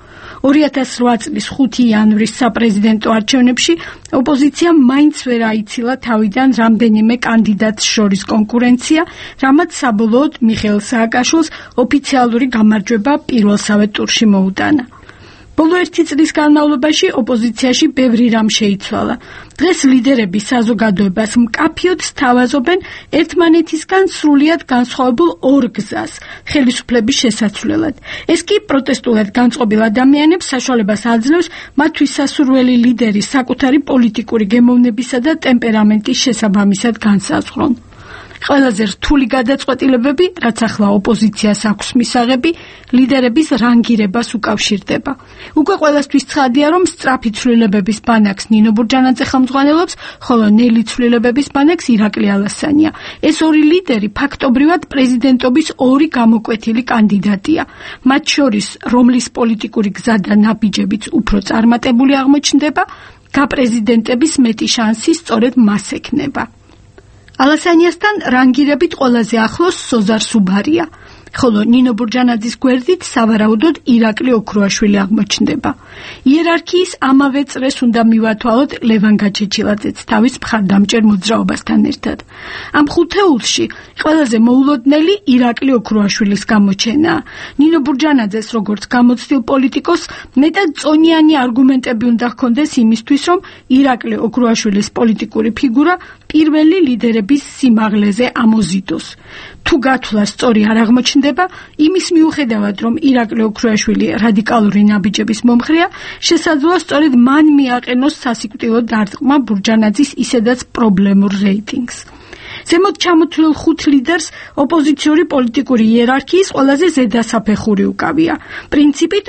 2008 წლის 5 იანვრის საპრეზიდენტო არჩევნებში ოპოზიციამ მაინც ვერ აიცილა თავიდან რამდენიმე კანდიდატს შორის კონკურენცია, რამაც საბოლოოდ მიხეილ სააკაშვილს ოფიციალური გამარჯვება პირველსავე ტურში მოუტანა. ბოლო 1 წლის განმავლობაში ოპოზიციაში ბევრი რამ შეიცვალა. დღეს ლიდერები საზოგადოებას მკაფიოდ სთავაზობენ ერთმანეთისგან სრულიად განსხვავებულ ორ გზას ხელისუფლების შესაცვლელად. ეს კი პროტესტულად განწყობილ ადამიანებს საშუალებას აძლევს მათთვის სასურველი ლიდერის საკუთარი პოლიტიკური გემოვნებისა და ტემპერამენტის შესაბამისად განსაზღვრონ. ყველაზე რთული გადაწყვეტილებები, რაც ახლა ოპოზიციას აქვს მისაღები, ლიდერების რანგირებას უკავშირდება. უკვე ყველასთვის ცხადია, რომ სწრაფი ცვლილებების ბანაკს ნინო ბურჯანაძე ხელმძღვანელობს, ხოლო ნელი ცვლილებების ბანაკს ირაკლი ალასანია. ეს ორი ლიდერი ფაქტობრივად პრეზიდენტობის ორი გამოკვეთილი კანდიდატია. მათ შორის, რომლის პოლიტიკური გზა და ნაბიჯებიც უფრო წარმატებული აღმოჩნდება, გაპრეზიდენტების მეტი შანსი სწორედ მას ექნება. ალასანიასთან რანგირებით ყველაზე ახლოს სოზარ სუბარია, ხოლო ნინო ბურჯანაძის გვერდით სავარაუდოდ ირაკლი ოქროაშვილი აღმოჩნდება. იერარქიის ამავე წრეს უნდა მივათვალოთ ლევან გაჩეჩილაძეც თავის მხარდამჭერ მოძრაობასთან ერთად. ამ ხუთეულში ყველაზე მოულოდნელი ირაკლი ოქროაშვილის გამოჩენაა. ნინო ბურჯანაძეს როგორც გამოცდილ პოლიტიკოს მეტად წონიანი არგუმენტები უნდა ჰქონდეს იმისთვის, რომ ირაკლი ოქროაშვილის პოლიტიკური ფიგურა პირველი ლიდერების სიმაღლეზე ამოზიდოს. თუ გათვლა სწორი არ აღმოჩნდება, იმის მიუხედავად, რომ ირაკლი ოქროაშვილი რადიკალური ნაბიჯების მომხრეა, შესაძლოა სწორედ მან მიაყენოს სასიკვდილო დარტყმა ბურჯანაძის ისედაც პრობლემურ რეიტინგს. ზემოთ ჩამოთვლილ 5 ლიდერს ოპოზიციური პოლიტიკური იერარქიის ყველაზე ზედასაფეხური უკავია. პრინციპით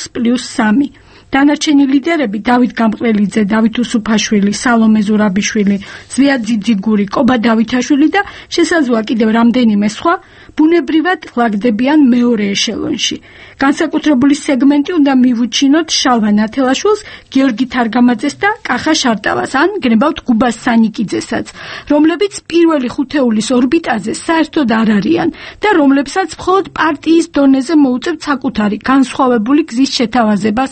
2+3. დანარჩენი ლიდერები დავით გამყრელიძე, დავით უსუფაშვილი, სალომე ზურაბიშვილი, ზვიად ძიძიგური, კობა დავითაშვილი და შესაძლოა კიდევ რამდენიმე სხვა ბუნებრივად ლაგდებიან მეორე ეშელონში. განსაკუთრებული სეგმენტი უნდა მივუჩინოთ შალვა ნათელაშვილს, გიორგი თარგამაძეს და კახა შარტავას, ან გნებავთ გუბას სანიკიძესაც, რომლებიც პირველი ხუთეულის ორბიტაზე საერთოდ არ არიან და რომლებსაც მხოლოდ პარტიის დონეზე მოუწევთ საკუთარი განსხვავებული გზის შეთავაზება საზოგადოებასთან.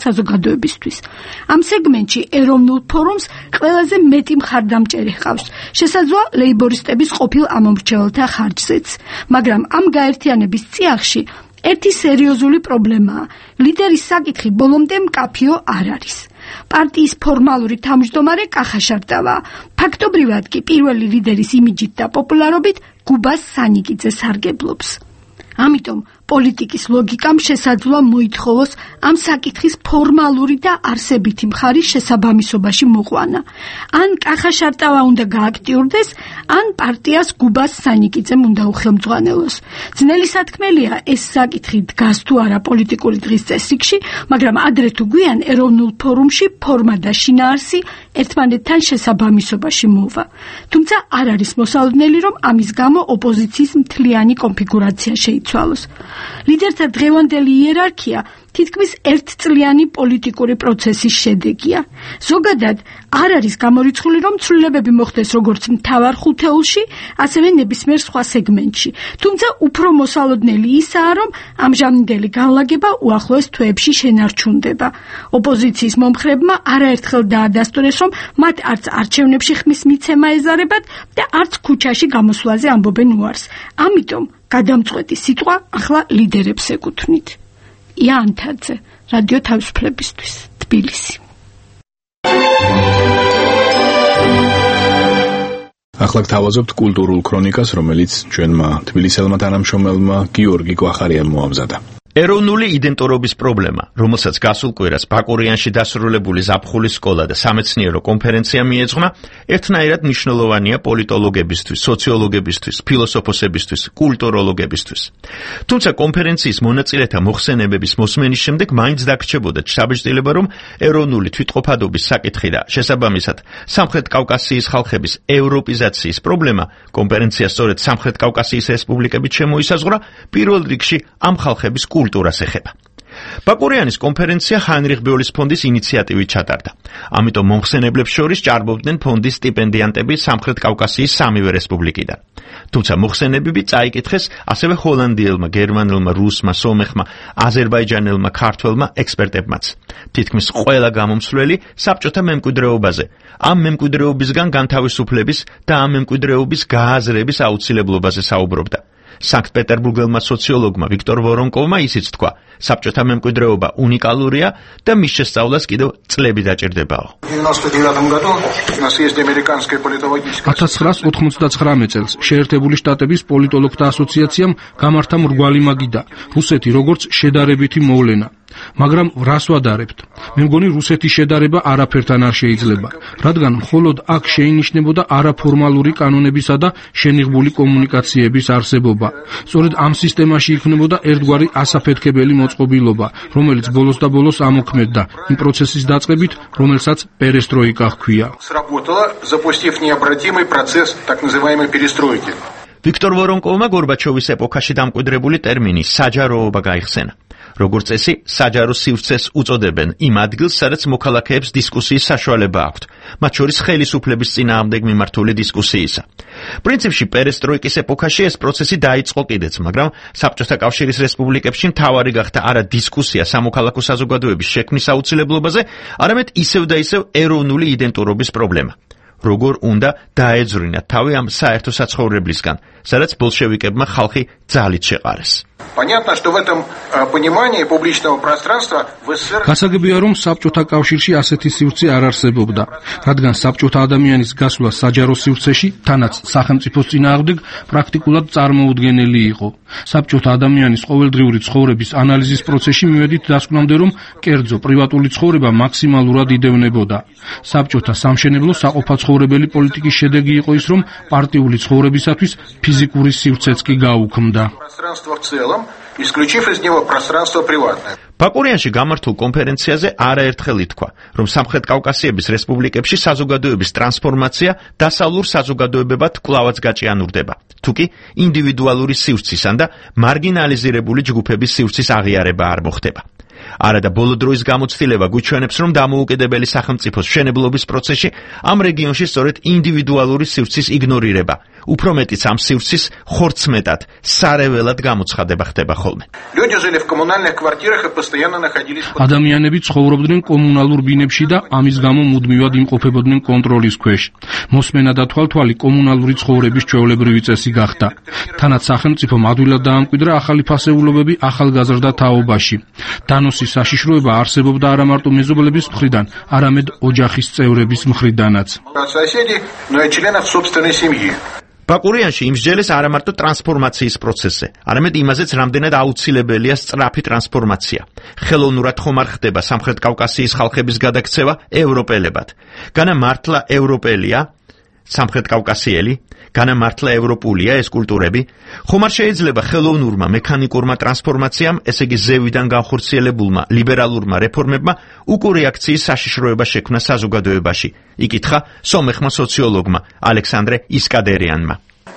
საზოგადოებისთვის. ამ სეგმენტში ეროვნულ ფორუმს ყველაზე მეტი მხარდამჭერი ჰყავს, შესაძლოა ლეიბორისტების ყოფილ ამომრჩეველთა ხარჯზეც, მაგრამ ამ გაერთიანების წიაღში ერთი სერიოზული პრობლემაა. ლიდერის საკითხი ბოლომდე მკაფიო არ არის. პარტიის ფორმალური თავმჯდომარე კახა შარტავაა. ფაქტობრივად კი პირველი ლიდერის იმიჯით და პოპულარობით გუბას სანიკიძე სარგებლობს. ამიტომ პოლიტიკის ლოგიკამ შესაძლოა მოითხოვოს ამ საკითხის ფორმალური და არსებითი მხარის შესაბამისობაში მოყვანა. ან კახა შარტავა უნდა გააქტიურდეს, ან პარტიას გუბას სანიკიძემ უნდა უხელმძღვანელოს. ძნელი სათქმელია ეს საკითხი დგას თუ არა პოლიტიკური დღის წესრიგში, მაგრამ ადრე თუ გვიან ეროვნულ ფორუმში ფორმა და შინაარსი ერთმანეთთან შესაბამისობაში მოვა. თუმცა არ არის მოსალოდნელი, რომ ამის გამო ოპოზიციის მთლიანი კონფიგურაცია შეიცვალოს. ლიდერთა დღევანდელი იერარქია თითქმის ერთწლიანი პოლიტიკური პროცესის შედეგია. ზოგადად არ არის გამორიცხული, რომ ცვლილებები მოხდეს როგორც მთავარ ხუთეულში, ასევე ნებისმიერ სხვა სეგმენტში. თუმცა უფრო მოსალოდნელი ისაა, რომ ამჟამინდელი განლაგება უახლოეს თვეებში შენარჩუნდება. ოპოზიციის მომხრეებმა არაერთხელ დაადასტურეს, რომ მათ არც არჩევნებში ხმის მიცემა ეზარებათ და არც ქუჩაში გამოსვლაზე ამბობენ უარს. ამიტომ გადამწყვეტი სიტყვა ახლა ლიდერებს ეკუთვნით. იანთაძე, რადიო თავისუფლებისთვის, თბილისი. ახლა გთავაზობთ კულტურულ ქრონიკას, რომელიც ჩვენმა თბილისელმა თანამშრომელმა გიორგი კვახარიამ მოამზადა. ეროვნული იდენტურობის პრობლემა, რომელსაც გასულ კვირას ბაკურიანში დასრულებული ზაფხულის სკოლა და სამეცნიერო კონფერენცია მიეძღვნა, ერთნაირად მნიშვნელოვანია პოლიტოლოგებისთვის, სოციოლოგებისთვის, ფილოსოფოსებისთვის, კულტუროლოგებისთვის. თუმცა კონფერენციის მონაწილეთა მოხსენებების მოსმენის შემდეგ მაინც დაგრჩებოდა საბეჭდილება, რომ ეროვნული თვითყოფადობის საკითხი და შესაბამისად სამხრეთ კავკასიის ხალხების ევროპიზაციის პრობლემა კონფერენციას სწორედ სამხრეთ კავკასიის რესპუბლიკებით შემოისაზღვრა, პირველ რიგში ამ ხალხების კულტურას ეხება. ბაკურიანის კონფერენცია ჰაინრიხ ბეოლის ფონდის ინიციატივით ჩატარდა. ამიტომ მომხსენებლებს შორის ჭარბობდნენ ფონდის სტიპენდიანტები სამხრეთ კავკასიის სამივე რესპუბლიკიდან. თუმცა მოხსენებები წაიკითხეს ასევე ჰოლანდიელმა, გერმანელმა, რუსმა, სომეხმა, აზერბაიჯანელმა, ქართველმა ექსპერტებმაც. თითქმის ყველა გამომცვლელი საბჭოთა მემკვიდრეობაზე, ამ მემკვიდრეობისგან განთავისუფლების და ამ მემკვიდრეობის გააზრების აუცილებლობაზე საუბრობდა. სანქტ-პეტერბურგელმა სოციოლოგმა ვიქტორ ვორონკოვმა ისიც თქვა, საბჭოთა მემკვიდრეობა უნიკალურია და მის შესწავლას კიდევ წლები დაჭირდებაო. 1999 წელს შეერთებული შტატების პოლიტოლოგთა ასოციაციამ გამართა მრგვალი მაგიდა, რუსეთი როგორც შედარებითი მოვლენა. მაგრამ რას ვადარებთ? მე მგონი რუსეთის შედარება არაფერთან არ შეიძლება, რადგან მხოლოდ აქ შეინიშნებოდა არაფორმალური კანონებისა და შენიღბული კომუნიკაციების არსებობა. სწორედ ამ სისტემაში იქნებოდა ერთგვარი ასაფეთქებელი მოწყობილობა, რომელიც ბოლოს და ბოლოს ამოქმედდა იმ პროცესის დაწყებით, რომელსაც პერესტროიკა ჰქვია. ვიქტორ ვორონკოვმა გორბაჩოვის ეპოქაში დამკვიდრებული ტერმინი საჯაროობა გაიხსენა. როგორც წესი, საჯარო სივრცეს უწოდებენ იმ ადგილს, სადაც მოქალაქეებს დისკუსიის საშუალება აქვთ, მათ შორის ხელისუფლების წინააღმდეგ მიმართული დისკუსიისა. პრინციპში პერესტროიკის ეპოქაში ეს პროცესი დაიწყო კიდეც, მაგრამ საბჭოთა კავშირის რესპუბლიკებში მთავარი გახდა არა დისკუსია სამოქალაქო საზოგადოების შექმნის აუცილებლობაზე, არამედ ისევ და ისევ ეროვნული იდენტურობის პრობლემა. როგორ უნდა დაეძვრინათ თავი ამ საერთო საცხოვრებლისგან, სადაც ბოლშევიკებმა ხალხი ძალით შეყარეს. გასაგებია, რომ საბჭოთა კავშირში ასეთი სივრცე არ არსებობდა, რადგან საბჭოთა ადამიანის გასვლა საჯარო სივრცეში, თანაც სახელმწიფოს წინააღმდეგ, პრაქტიკულად წარმოუდგენელი იყო. საბჭოთა ადამიანის ყოველდღიური ცხოვრების ანალიზის პროცესში მივედით დასკვნამდე, რომ კერძო პრივატული ცხოვრება მაქსიმალურად იდევნებოდა. საბჭოთა სამშენებლო საყოფაცხოვრებელი პოლიტიკის შედეგი იყო ის, რომ პარტიული ცხოვრებისათვის ფიზიკური სივრცეც კი გაუქმდა. ბაკურიანში გამართულ კონფერენციაზე არაერთხელ ითქვა, რომ სამხრეთ კავკასიების რესპუბლიკებში საზოგადოების ტრანსფორმაცია დასავლურ საზოგადოებებად კვლავაც გაჭიანურდება, თუკი ინდივიდუალური სივრცისან და მარგინალიზირებული ჯგუფების სივრცის აღიარება არ მოხდება. არა და ბოლო დროის გამოცდილება გვიჩვენებს, რომ დამოუკიდებელი სახელმწიფოს მშენებლობის პროცესში ამ რეგიონში სწორედ ინდივიდუალური სივრცის იგნორირება, უფრო მეტიც ამ სივრცის ხორცმეტად, სარეველად გამოცხადება ხდება ხოლმე. ადამიანები ცხოვრობდნენ კომუნალურ ბინებში და ამის გამო მუდმივად იმყოფებოდნენ კონტროლის ქვეშ. მოსმენა და თვალთვალი კომუნალური ცხოვრების ჩვეულებრივი წესი გახდა. თანაც სახელმწიფომ ადვილად დაამკვიდრა ახალი ფასეულობები ახალგაზრდა თაობაში. დანოსის საშიშროება არსებობდა არა მარტო მეზობლების მხრიდან, არამედ ოჯახის წევრების მხრიდანაც. ბაკურიანში იმსჯელეს არა მარტო ტრანსფორმაციის პროცესზე, არამედ იმაზეც, რამდენად აუცილებელია სწრაფი ტრანსფორმაცია. ხელოვნურად ხომ არ ხდება სამხრეთ კავკასიის ხალხების გადაქცევა ევროპელებად. განა მართლა ევროპელია, სამხრეთ კავკასიელი, განა მართლა ევროპულია ეს კულტურები, ხომ არ შეიძლება ხელოვნურმა მექანიკურმა ტრანსფორმაციამ, ესე იგი ზევიდან განხორციელებულმა ლიბერალურმა რეფორმებმა უკუ რეაქციის საშიშროება შექმნა საზოგადოებაში, იკითხა სომეხმა სოციოლოგმა ალექსანდრე ისკადერიანმა.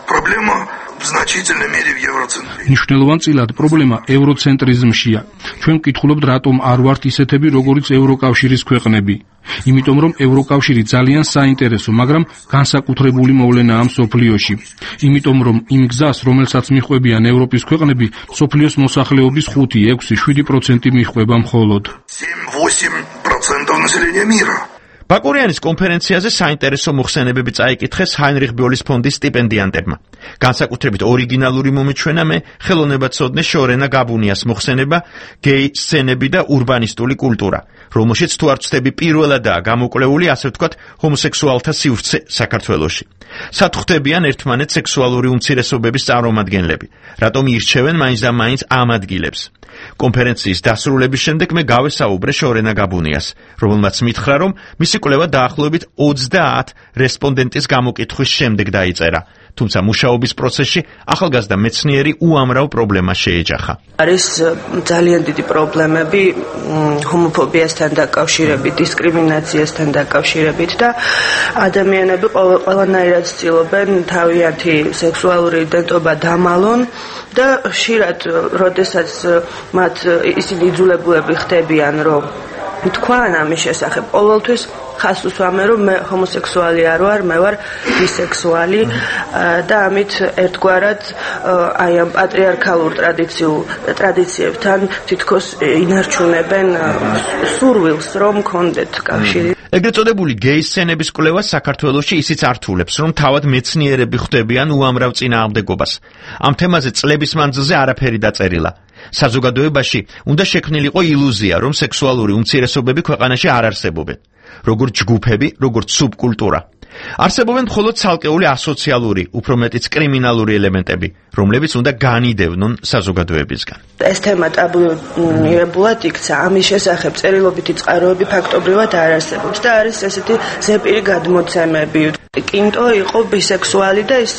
მნიშვნელოვანწილად პრობლემა ევროცენტრიზმშია. ჩვენ ვკითხულობთ, რატომ არ ვართ ისეთები, როგორიც ევროკავშირის ქვეყნები. იმიტომ რომ ევროკავშირი ძალიან საინტერესო, მაგრამ განსაკუთრებული მოვლენაა მსოფლიოში. იმიტომ რომ იმ გზას, რომელსაც მიჰყვებიან ევროპის ქვეყნები, მსოფლიოს მოსახლეობის 5-6-7% მიჰყვება მხოლოდ. ბაკურიანის კონფერენციაზე საინტერესო მოხსენებები წაიკითხეს ჰაინრიხ ბიოლის ფონდის სტიპენდიანტებმა. განსაკუთრებით ორიგინალური მომიჩვენა მე ხელოვნებაცოდნე შორენა გაბუნიას მოხსენება გეი სცენები და ურბანისტული კულტურა, რომელშიც თუ არ ვცდები პირველადაა გამოკვლეული, ასე ვთქვათ, ჰომოსექსუალთა სივრცე საქართველოში. სად ხვდებიან ერთმანეთს სექსუალური უმცირესობების წარმომადგენლები, რატომ ირჩევენ მაინც და მაინც ამ ადგილებს. კონფერენციის დასრულების შემდეგ მე გავესაუბრე შორენა გაბუნიას, რომელმაც მითხრა, რომ მისი კვლევა დაახლოებით 30 რესპონდენტის გამოკითხვის შემდეგ დაიწერა. თუმცა მუშაობის პროცესში ახალგაზრდა მეცნიერი უამრავ პრობლემას შეეჯახა. არის ძალიან დიდი პრობლემები ჰომოფობიასთან დაკავშირებით, დისკრიმინაციასთან დაკავშირებით და ადამიანები ყველანაირად ცდილობენ თავიანთი სექსუალური იდენტობა დამალონ და ხშირად, როდესაც მათ ისინი იძულებულები ხდებიან, რომ თქვან ამის შესახებ, ყოველთვის ხას უსვამენ, რომ მე ჰომოსექსუალი არ ვარ, მე ვარ ბისექსუალი და ამით ერთგვარად აი ამ პატრიარქალურ ტრადიციებთან თითქოს ინარჩუნებენ სურვილს, რომ კონდეთ კავშირი. ეგრეთ წოდებული გეი სცენების კვლევა საქართველოში ისიც ართულებს, რომ თავად მეცნიერები ხვდებიან უამრავ წინააღმდეგობას. ამ თემაზე წლების მანძილზე არაფერი დაწერილა. საზოგადოებაში უნდა შექმნილიყო ილუზია, რომ სექსუალური უმცირესობები ქვეყანაში არ არსებობენ. როგორც ჯგუფები, როგორც სუბკულტურა. არსებობენ მხოლოდ ცალკეული ასოციალური, უფრო მეტიც კრიმინალური ელემენტები, რომლებიც უნდა განიდევნონ საზოგადოებისგან. ეს თემა ტაბუირებულად იქცა, ამის შესახებ წერილობითი წყაროები ფაქტობრივად არ არსებობს და არის ესეთი ზეპირი გადმოცემები. კინტო იყო ბისექსუალი და ის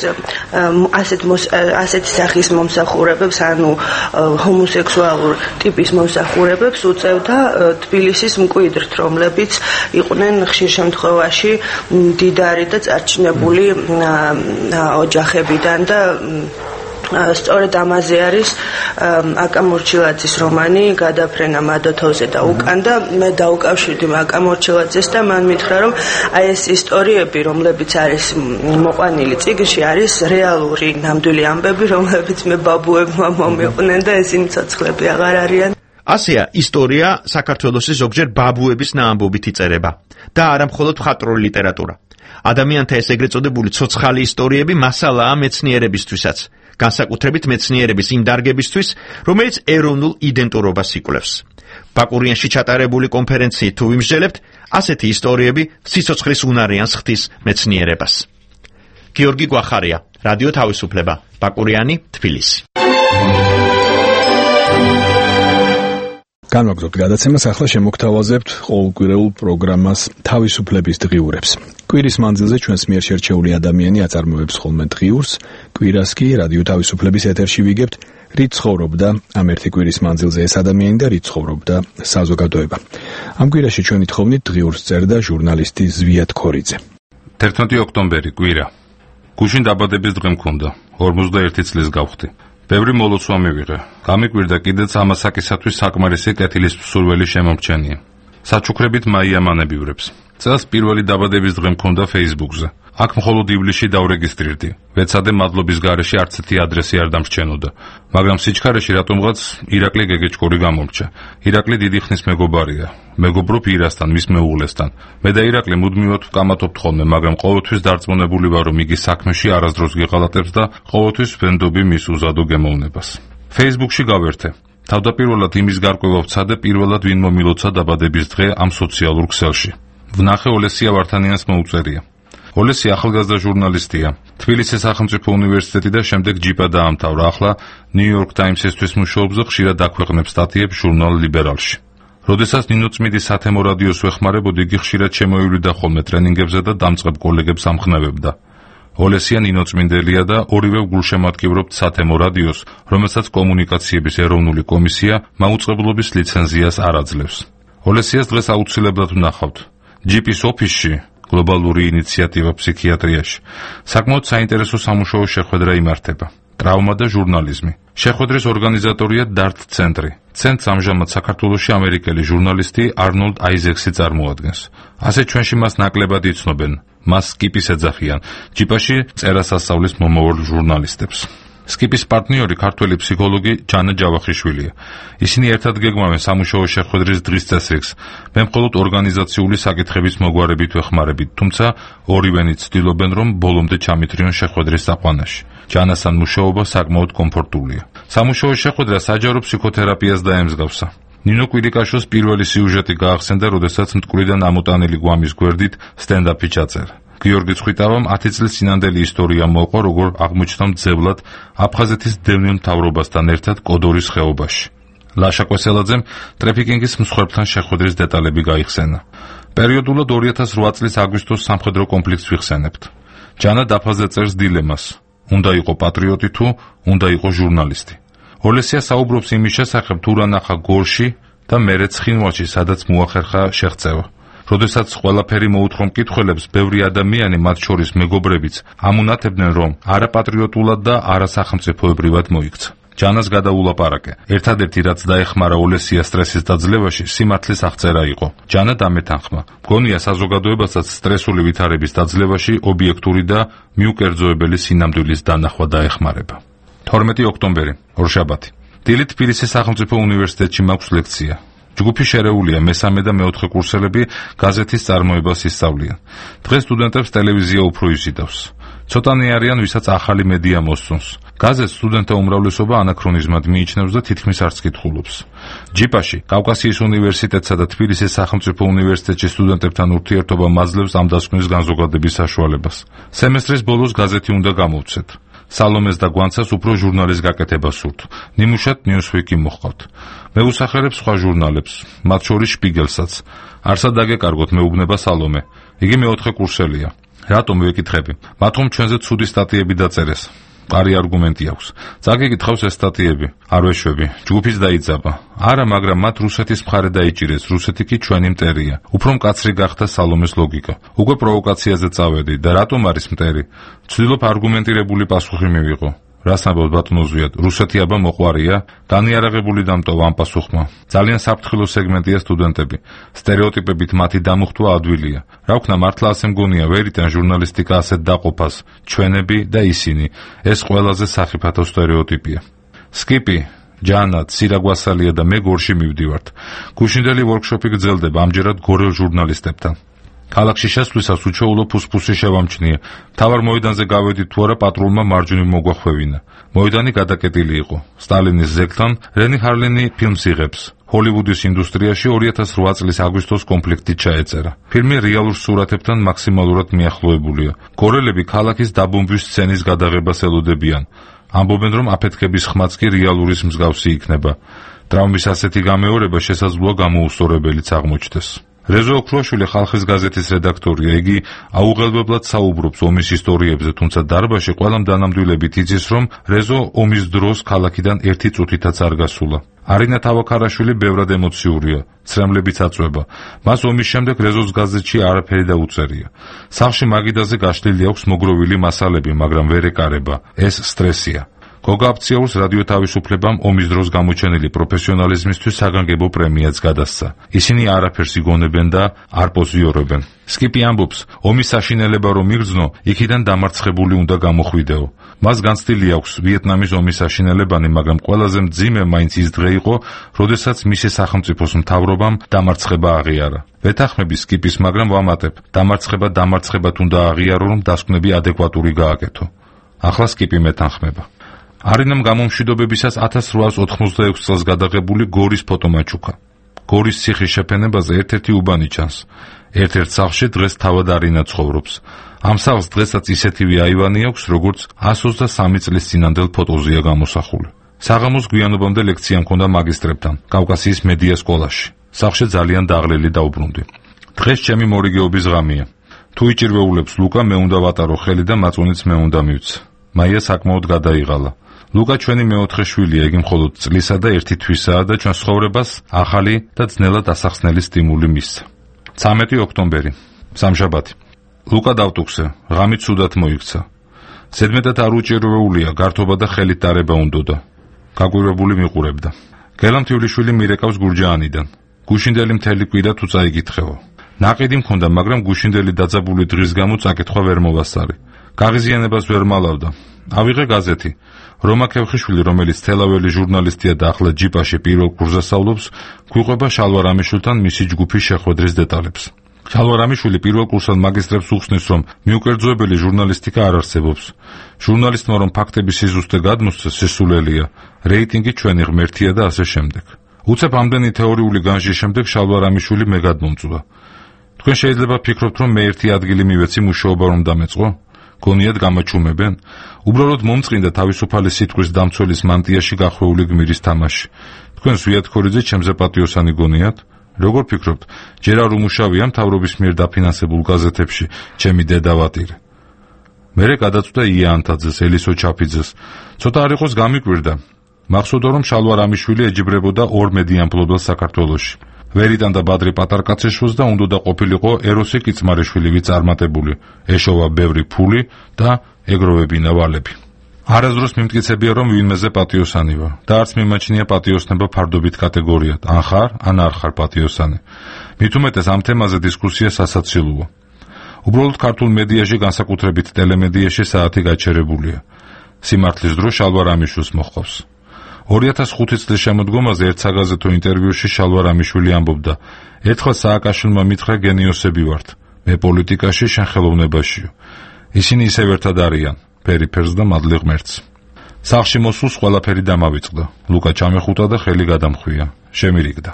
ასეთი სახის მომსახურებებს, ანუ ჰომოსექსუალურ ტიპის მომსახურებებს უწევდა თბილისის მკვიდრთ, რომლებიც იყვნენ ხშირ შემთხვევაში მდიდარი და წარჩინებული ოჯახებიდან და სწორედ ამაზე არის აკა მორჩილაძის რომანი გადაფრენა მადოთოვზე და უკან და მე დაუკავშირდი აკა მორჩილაძეს და მან მითხრა, რომ აი ეს ისტორიები, რომლებიც არის მოყვანილი წიგნში, არის რეალური ნამდვილი ამბები, რომლებიც მე ბაბუებმა მომიყვნენ და ესენი ცოცხლები აღარ არიან. ასეა ისტორია საქართველოს ზოგჯერ ბაბუების ნაამბობით იწერება და არა მხოლოდ მხატვრული ლიტერატურა. ადამიანთა ეს ეგრეთ წოდებული ცოცხალი ისტორიები მასალაა მეცნიერებისთვისაც, განსაკუთრებით მეცნიერების იმ დარგებისთვის, რომელიც ეროვნულ იდენტურობას იკვლევს. ბაკურიანში ჩატარებული კონფერენციით თუ ვიმსჯელებთ, ასეთი ისტორიები სიცოცხლის უნარიანს ხდის მეცნიერებას. გიორგი გვახარია, რადიო თავისუფლება, ბაკურიანი, თბილისი. განვაგრძობთ გადაცემას, ახლა შემოგთავაზებთ ყოველკვირეულ პროგრამას თავისუფლების დღიურებს. კვირის მანძილზე ჩვენს მიერ შერჩეული ადამიანი აწარმოებს ხოლმე დღიურს, კვირას კი რადიო თავისუფლების ეთერში ვიგებთ, რით ცხოვრობდა ამ ერთი კვირის მანძილზე ეს ადამიანი და რით ცხოვრობდა საზოგადოება. ამ კვირაში ჩვენი თხოვნით დღიურს წერდა ჟურნალისტი ზვიად ქორიძე. 11 ოქტომბერი კვირა. გუშინ დაბადების დღე მქონდა, 51 წლის გავხდი. ბევრი მოლოცვა მივიღე. გამიკვირდა კიდეც ამასაკისათვის საკმარისი კეთილის მსურველი შემომრჩენია. საჩუქრებით მაიამანებივრებს. წელს პირველი დაბადების დღე მქონდა Facebook-ზე. აქ მხოლოდ ივლისში დავრეგისტრირდი. ვეცადე მადლობის გარეშე არცეთი ადრესი არ დამრჩენოდა. მაგრამ სიჩქარეში რატომღაც ირაკლი გეგეჭკორი გამომრჩა. ირაკლი დიდი ხნის მეგობარია. მეგობრობ ირასთან, მის მეუღლესთან. მე და ირაკლი მუდმივად ვკამათობთ ხოლმე, მაგრამ ყოველთვის დარწმუნებული ვარ, რომ იგი საქმეში არასდროს გეღალატებს და ყოველთვის ვენდობი მის უზადო გემოვნებას. Facebook-ში გავერთე. თავდაპირველად იმის გარკვევა ვცადე პირველად ვინ მომილოცა დაბადების დღე ამ სოციალურ ქსელში. ვნახე ოლესია ვართანიანს მოუწერია. ოლესი ახალგაზრდა ჟურნალისტია. თბილისის სახელმწიფო უნივერსიტეტი და შემდეგ ჯიპა დაამთავრა. ახლა New York Times-ისთვის მუშაობს და ხშირად აქვეყნებს სტატიებს ჟურნალ ლიბერალში. როდესაც ნინო წმიდის სათემო რადიოს ვეხმარებოდი, იგი ხშირად შემოივლიდა ხოლმე ტრენინგებზე და დამწყებ კოლეგებს ამხნევებდა. ოლესია ნინო წმინდელია და ორივე გულშემატკივრობთ სათემო რადიოს, რომელსაც კომუნიკაციების ეროვნული კომისია მაუწყებლობის ლიცენზიას არ აძლევს. ოლესიას დღეს აუცილებლად ვნახავთ. ჯიპის ოფისში, გლობალური ინიციატივა ფსიქიატრიაში, საკმაოდ საინტერესო სამუშაო შეხვედრა იმართება. ტრავმა და ჟურნალიზმი. შეხვედრის ორგანიზატორია DART ცენტრი. ცენტრს ამჟამად საქართველოში ამერიკელი ჟურნალისტი არნოლდ აიზექსი წარმოადგენს. ასე ჩვენში მას ნაკლებად იცნობენ. მას სკიპის ეძახიან. ჯიპაში წერას ასწავლის მომავალ ჟურნალისტებს. სკიპის პარტნიორი ქართველი ფსიქოლოგი ჯანა ჯავახიშვილია. ისინი ერთად გეგმავენ სამუშაო შეხვედრის დღის წესრიგს. მე მხოლოდ ორგანიზაციული საკითხების მოგვარებით ვეხმარებით, თუმცა ორივენი ცდილობენ, რომ ბოლომდე ჩამითრიონ შეხვედრის საყვანაში. ჯანასთან მუშაობა საკმაოდ კომფორტულია. სამუშაო შეხვედრა საჯარო ფსიქოთერაპიას დაემსგავსა. ნინო კვირიკაშოს პირველი სიუჟეტი გაახსენდა, როდესაც მტკვრიდან ამოტანილი გვამის გვერდით სტენდაპი ჩაწერა. გიორგი ცხვითავამ 10 წლის წინანდელი ისტორია მოყვა, როგორ აღმოჩნდა მძევლად აფხაზეთის დევნილ მთავრობასთან ერთად კოდორის ხეობაში. ლაშა კვესელაძემ ტრაფიკინგის მსხვერპლთან შეხვედრის დეტალები გაიხსენა. პერიოდულად 2008 წლის აგვისტოს სამხედრო კონფლიქტს ვიხსენებთ. ჯანა დაფაზე წერს დილემას. უნდა იყო პატრიოტი თუ უნდა იყო ჟურნალისტი. ოლესია საუბრობს იმის შესახებ, თუ რა ნახა გორში და მერე ცხინვალში, სადაც მოახერხა შეღწევა. როდესაც ყველაფერი მოუთხრო მკითხველებს, ბევრი ადამიანი, მათ შორის მეგობრებიც, ამუნათებდნენ, რომ არაპატრიოტულად და არასახელმწიფოებრივად მოიქცა. ჯანას გადაულაპარაკე. ერთადერთი რაც დაეხმარა ოლესიას სტრესის დაძლევაში, სიმართლის აღწერა იყო. ჯანა დამეთანხმა. მგონია საზოგადოებასაც სტრესული ვითარების დაძლევაში ობიექტური და მიუკერძოებელი სინამდვილის დანახვა დაეხმარება. 12 ოქტომბერი, ორშაბათი. დილით თბილისის სახელმწიფო უნივერსიტეტში მაქვს ლექცია. ჯგუფი შერეულია, მესამე და მეოთხე კურსელები გაზეთის წარმოებას ისწავლიან. დღეს სტუდენტებს ტელევიზია უფრო იზიდავს. ცოტანი არიან, ვისაც ახალი მედია მოსწონს. გაზეთს სტუდენტთა უმრავლესობა ანაქრონიზმად მიიჩნევს და თითქმის არც კითხულობს. ჯიპაში კავკასიის უნივერსიტეტსა და თბილისის სახელმწიფო უნივერსიტეტში სტუდენტებთან ურთიერთობა მაძლევს ამ დასკვნის განზოგადების საშუალებას. სემესტრის ბოლოს გაზეთი უნდა გამოვცეთ. სალომეს და გვანცას უფრო ჟურნალის გაკეთება სურთ. ნიმუშად ნიუსვიკი მოჰყავთ. მე ვუსახერებ სხვა ჟურნალებს, მათ შორის შპიგელსაც. არსად დაგეკარგოთ, მეუბნება სალომე. იგი მეოთხე კურსელია. რატომ ვეკითხები? მათომ ჩვენზე ცუდი სტატიები დაწერეს. პარი არგუმენტი აქვს. წაგეკითხავს ეს სტატიები. არ ვეშვები. ჯგუფის დაიძაბა. არა, მაგრამ მათ რუსეთის მხარე დაიჭირეს. რუსეთი კი ჩვენი მტერია. უფრო მკაცრი გახდა სალომეს ლოგიკა. უკვე პროვოკაციაზე წავედი და რატომ არის მტერი? ვცდილობ არგუმენტირებული პასუხი მივიღო. რას ამბობთ ბატონო ზვიად? რუსეთი აბა მოყვარია? განიარაღებული დამტოვა ამ პასუხმა. ძალიან საფრთხილო სეგმენტია სტუდენტები. სტერეოტიპებით მათი დამუხტვა ადვილია. რა ვქნა, მართლა ასე მგონია, ვერიტან ჟურნალისტიკა ასეთ დაყოფას, ჩვენები და ისინი. ეს ყველაზე სახიფათო სტერეოტიპია. სკიპი, ჯანა, ცირაგვასალია და მე გორში მივდივართ. გუშინდელი ვორქშოპი გრძელდება ამჯერად გორელ ჟურნალისტებთან. ქალაქში შესვლისას უჩვეულო ფუსფუსი შევამჩნია. მთავარ მოედანზე გავედით თუ არა, პატრულმა მარჯვნივ მოგვახვევინა. მოედანი გადაკეტილი იყო. სტალინის ზეგთან რენი ჰარლენი ფილმს იღებს. ჰოლივუდის ინდუსტრიაში 2008 წლის აგვისტოს კონფლიქტი ჩაეწერა. ფილმი რეალურ სურათებთან მაქსიმალურად მიახლოებულია. გორელები ქალაქის დაბომბვის სცენის გადაღებას ელოდებიან. ამბობენ, რომ აფეთქების ხმაც კი რეალურის მსგავსი იქნება. ტრავმის ასეთი გამეორება შესაძლოა გამოუსწორებელიც აღმოჩნდეს. რეზო ოქრუაშვილი ხალხის გაზეთის რედაქტორია. იგი აუღელბებლად საუბრობს ომის ისტორიებზე, თუმცა დარბაზში ყველამ დანამდვილებით იცის, რომ რეზო ომის დროს ქალაქიდან ერთი წუთითაც არ გასულა. არინა თავაქარაშვილი ბევრად ემოციურია, ცრემლებიც აწვება. მას ომის შემდეგ რეზოს გაზეთში არაფერი დაუწერია. სახლში მაგიდაზე გაშლილი აქვს მოგროვილი მასალები, მაგრამ ვერ ეკარება. ეს სტრესია. გოგა აფციაურს რადიო თავისუფლებამ ომის დროს გამოჩენილი პროფესიონალიზმისთვის საგანგებო პრემიაც გადასცა. ისინი არაფერს იგონებენ და არ პოზიორებენ. სკიპი ამბობს, ომის საშინელება რომ იგრძნო, იქიდან დამარცხებული უნდა გამოხვიდეო. მას განცდილი აქვს ვიეტნამის ომის საშინელებანი, მაგრამ ყველაზე მძიმე მაინც ის დღე იყო, როდესაც მისი სახელმწიფოს მთავრობამ დამარცხება აღიარა. ვეთანხმები სკიპის, მაგრამ ვამატებ, დამარცხება თუნდა აღიარო, რომ დასკვნები ადეკვატური გააკეთო. ახლა სკიპი მეთანხმება. არინამ გამომშვიდობებისას 1886 წელს გადაღებული გორის ფოტომაჩუქა. გორის ციხის შეფენებაზე ერთ-ერთი უბანი ჩანს. ერთ-ერთ სახლში დღეს თავად არინა ცხოვრობს. ამ სახლს დღესაც ისეთივე აივანი აქვს, როგორც 123 წლის წინანდელ ფოტოზეა გამოსახული. საღამოს გვიანობამდე ლექცია მქონდა მაგისტრებთან, კავკასიის მედია სკოლაში. სახლში ძალიან დაღლილი დაუბრუნდი. დღეს ჩემი მორიგეობის ღამეა. თუ იჭირვეულებს ლუკა, მე უნდა ვატარო ხელი და მაწუნიც მე უნდა მივცე. მაია საკმაოდ გადაიღალა. ლუკა ჩვენი მეოთხე შვილია, იგი მხოლოდ წლისა და 1 თვისაა და ჩვენ ცხოვრებას ახალი და ძნელად ასახსნელი სტიმული მისცა. 13 ოქტომბერი, სამშაბათი. ლუკა დავტუქზე, ღამით ცუდად მოიქცა. ზედმეტად არ უჭირვეულია, გართობა და ხელით დარება უნდოდა. გაკვირვებული მიყურებდა. გელამთივლიშვილი მირეკავს გურჯაანიდან. გუშინდელი მთელი კვირა თუ წაიგითხეო. ნაყიდი მქონდა, მაგრამ გუშინდელი დაძაბული დღის გამო წაკითხვა ვერ მოვასწარი. გაღიზიანებას ვერ მალავდა. ავიღე გაზეთი. რომა ქევხიშვილი, რომელიც თელაველი ჟურნალისტია და ახლა ჯიპაში პირველ კურსზე სწავლობს, გვიყვება შალვა რამიშვილთან მისი ჯგუფის შეხვედრის დეტალებს. შალვა რამიშვილი პირველ კურსად მაგისტრებს უხსნის, რომ მიუკერძოებელი ჟურნალისტიკა არ არსებობს. ჟურნალისტმა რომ ფაქტების სიზუსტე გადმოსცეს, სისულელია, რეიტინგი ჩვენი ღმერთია და ასე შემდეგ. უცებ ამდენი თეორიული განშის შემდეგ შალვა რამიშვილი მე გადმომწვდა. თქვენ შეიძლება ფიქრობთ, რომ მე ერთი ადგილი მივეცი მუშაობა რომ დამეწყო? გონიათ გამაჩუმებენ? უბრალოდ მომწყინდა თავისუფალი სიტყვის დამცველის მანტიაში გახვეული გმირის თამაში. თქვენ ზვიათქორიძე ჩემზე პატიოსანი გონიათ? როგორ ფიქრობთ, ჯერ არ უმუშავია მთავრობის მიერ დაფინანსებულ გაზეთებში ჩემი დედავატირე? მერე გადაწვდა ია ანთაძეს, ელისო ჩაფიძეს. ცოტა არ იყოს გამიკვირდა. მახსოვდა, რომ შალვა რამიშვილი ეჯიბრებოდა ორ მედიამფლობელს საქართველოში. ვერიდან და ბადრი პატარკაცეშვოს და უნდა ყოფილიყო ეროსი კიცმარიშვილივი წარმატებული. ეშოვა ბევრი ფული და ეგროვებინა ვალები. არასდროს მიმტკიცებია, რომ ვინმეზე პატიოსანი ვარ და არც მიმაჩნია პატიოსნება ფარდობით კატეგორიად, ან ხარ, ან არ ხარ პატიოსანი. მით უმეტეს ამ თემაზე დისკუსია სასაცილოა. უბრალოდ ქართულ მედიაში, განსაკუთრებით ტელემედიაში საათი გაჩერებულია. სიმართლის დრო შალვა რამიშვილს მოჰყავს. 2005 წლის შემოდგომაზე ერთ საგაზეთო ინტერვიუში შალვა რამიშვილი ამბობდა: ერთხელ სააკაშვილმა მითხრა, გენიოსები ვართ, მე პოლიტიკაში, შენ ხელოვნებაშიო. ისინი ისევ ერთად არიან, ფერიფერს და მადლი ღმერთს. სახლში მოსულს ყველაფერი დამავიწყდა. ლუკა ჩამეხუტა და ხელი გადამხვია. შემირიგდა.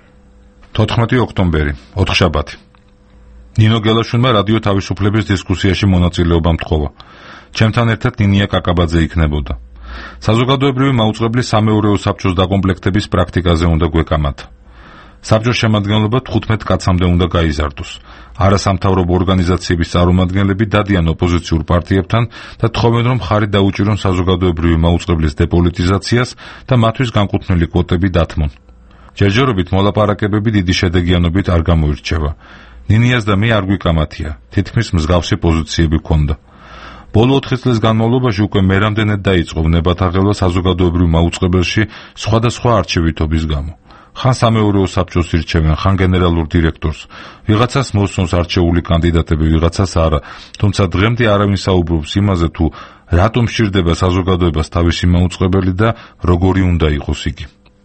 14 ოქტომბერი, ოთხშაბათი. ნინო გელაშვილმა რადიო თავისუფლების დისკუსიაში მონაწილეობა მთხოვა. ჩემთან ერთად ნინია კაკაბაძე იქნებოდა. საზოგადოებრივი მაუწყებლი სამეურვეო საბჭოს დაკომპლექტების პრაქტიკაზე უნდა გვეკამათ. საბჭოს შემადგენლობა 15 კაცამდე უნდა გაიზარდოს. არასამთავრობო ორგანიზაციების წარმომადგენლები დადიან ოპოზიციურ პარტიებთან და თხოვენ, რომ ხარი დაუჭირონ საზოგადოებრივი მაუწყებლის დეპოლიტიზაციას და მათთვის განკუთვნილი კვოტები დათმონ. ჯერჯერობით მოლაპარაკებები დიდი შედეგიანობით არ გამოირჩევა. ნინიას და მე არ გვიკამათია, თითქმის მსგავსი პოზიციები გვქონდა. ბოლო 4 წლის განმავლობაში უკვე მე რამდენად დაიწყო ნებათაღელვა საზოგადოებრივ მაუწყებელში სხვადასხვა არჩევითობის გამო. ხან სამეურვეო საბჭოს ირჩევენ, ხან გენერალურ დირექტორს. ვიღაცას მოსწონს არჩეული კანდიდატები, ვიღაცას არა. თუმცა დღემდე არავინ საუბრობს იმაზე, თუ რატომ სჭირდება საზოგადოებას თავისი მაუწყებელი და როგორი უნდა იყოს იგი.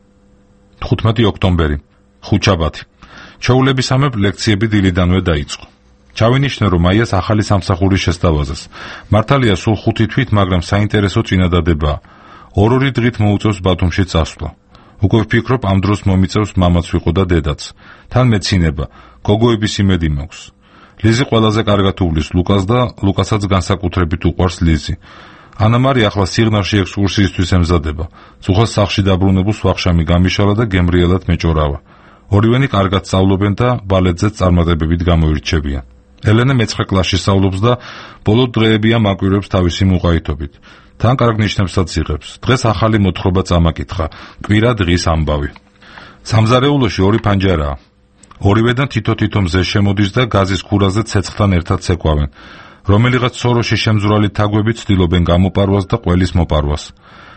15 ოქტომბერი, ხუთშაბათი. ჩვეულებისამებრ ლექციები დილიდანვე დაიწყო. ჩავინიშნე, რომ აიას ახალი სამსახური შესთავაზეს. მართალია სულ 5 თვით, მაგრამ საინტერესო წინადადებაა. ორ-ორი დღით მოუწევს ბათუმში წასვლა. უკვე ვფიქრობ, ამ დროს მომიწევს მამაც ვიყო და დედაც. თან მეცინება, გოგოების იმედი მაქვს. ლიზი ყველაზე კარგად უვლის ლუკას და ლუკასაც განსაკუთრებით უყვარს ლიზი. ანამარი ახლა სიღნარში ექსკურსიისთვის ემზადება. წუხას სახლში დაბრუნებულს ვახშამი გამიშალა და გემრიელად მეჭორავა. ორივენი კარგად სწავლობენ და ბალეტზეც წარმატებებით გამოირჩევიან. ელენე მე-9 კლასში სწავლობს და ბოლო დღეებია მაკვირვებს თავისი მუყაითობით. თან კარგ ნიშნებსაც იღებს. დღეს ახალი მოთხრობა წამაკითხა, კვირა დღის ამბავი. სამზარეულოში 2 ფანჯარაა. ორივედან თითო-თითო მზე შემოდის და გაზის ქურაზე ცეცხლთან ერთად ცეკვავენ. რომელიღაც სოროში შემძვრალი თაგვები ცდილობენ გამოპარვას და ყველის მოპარვას.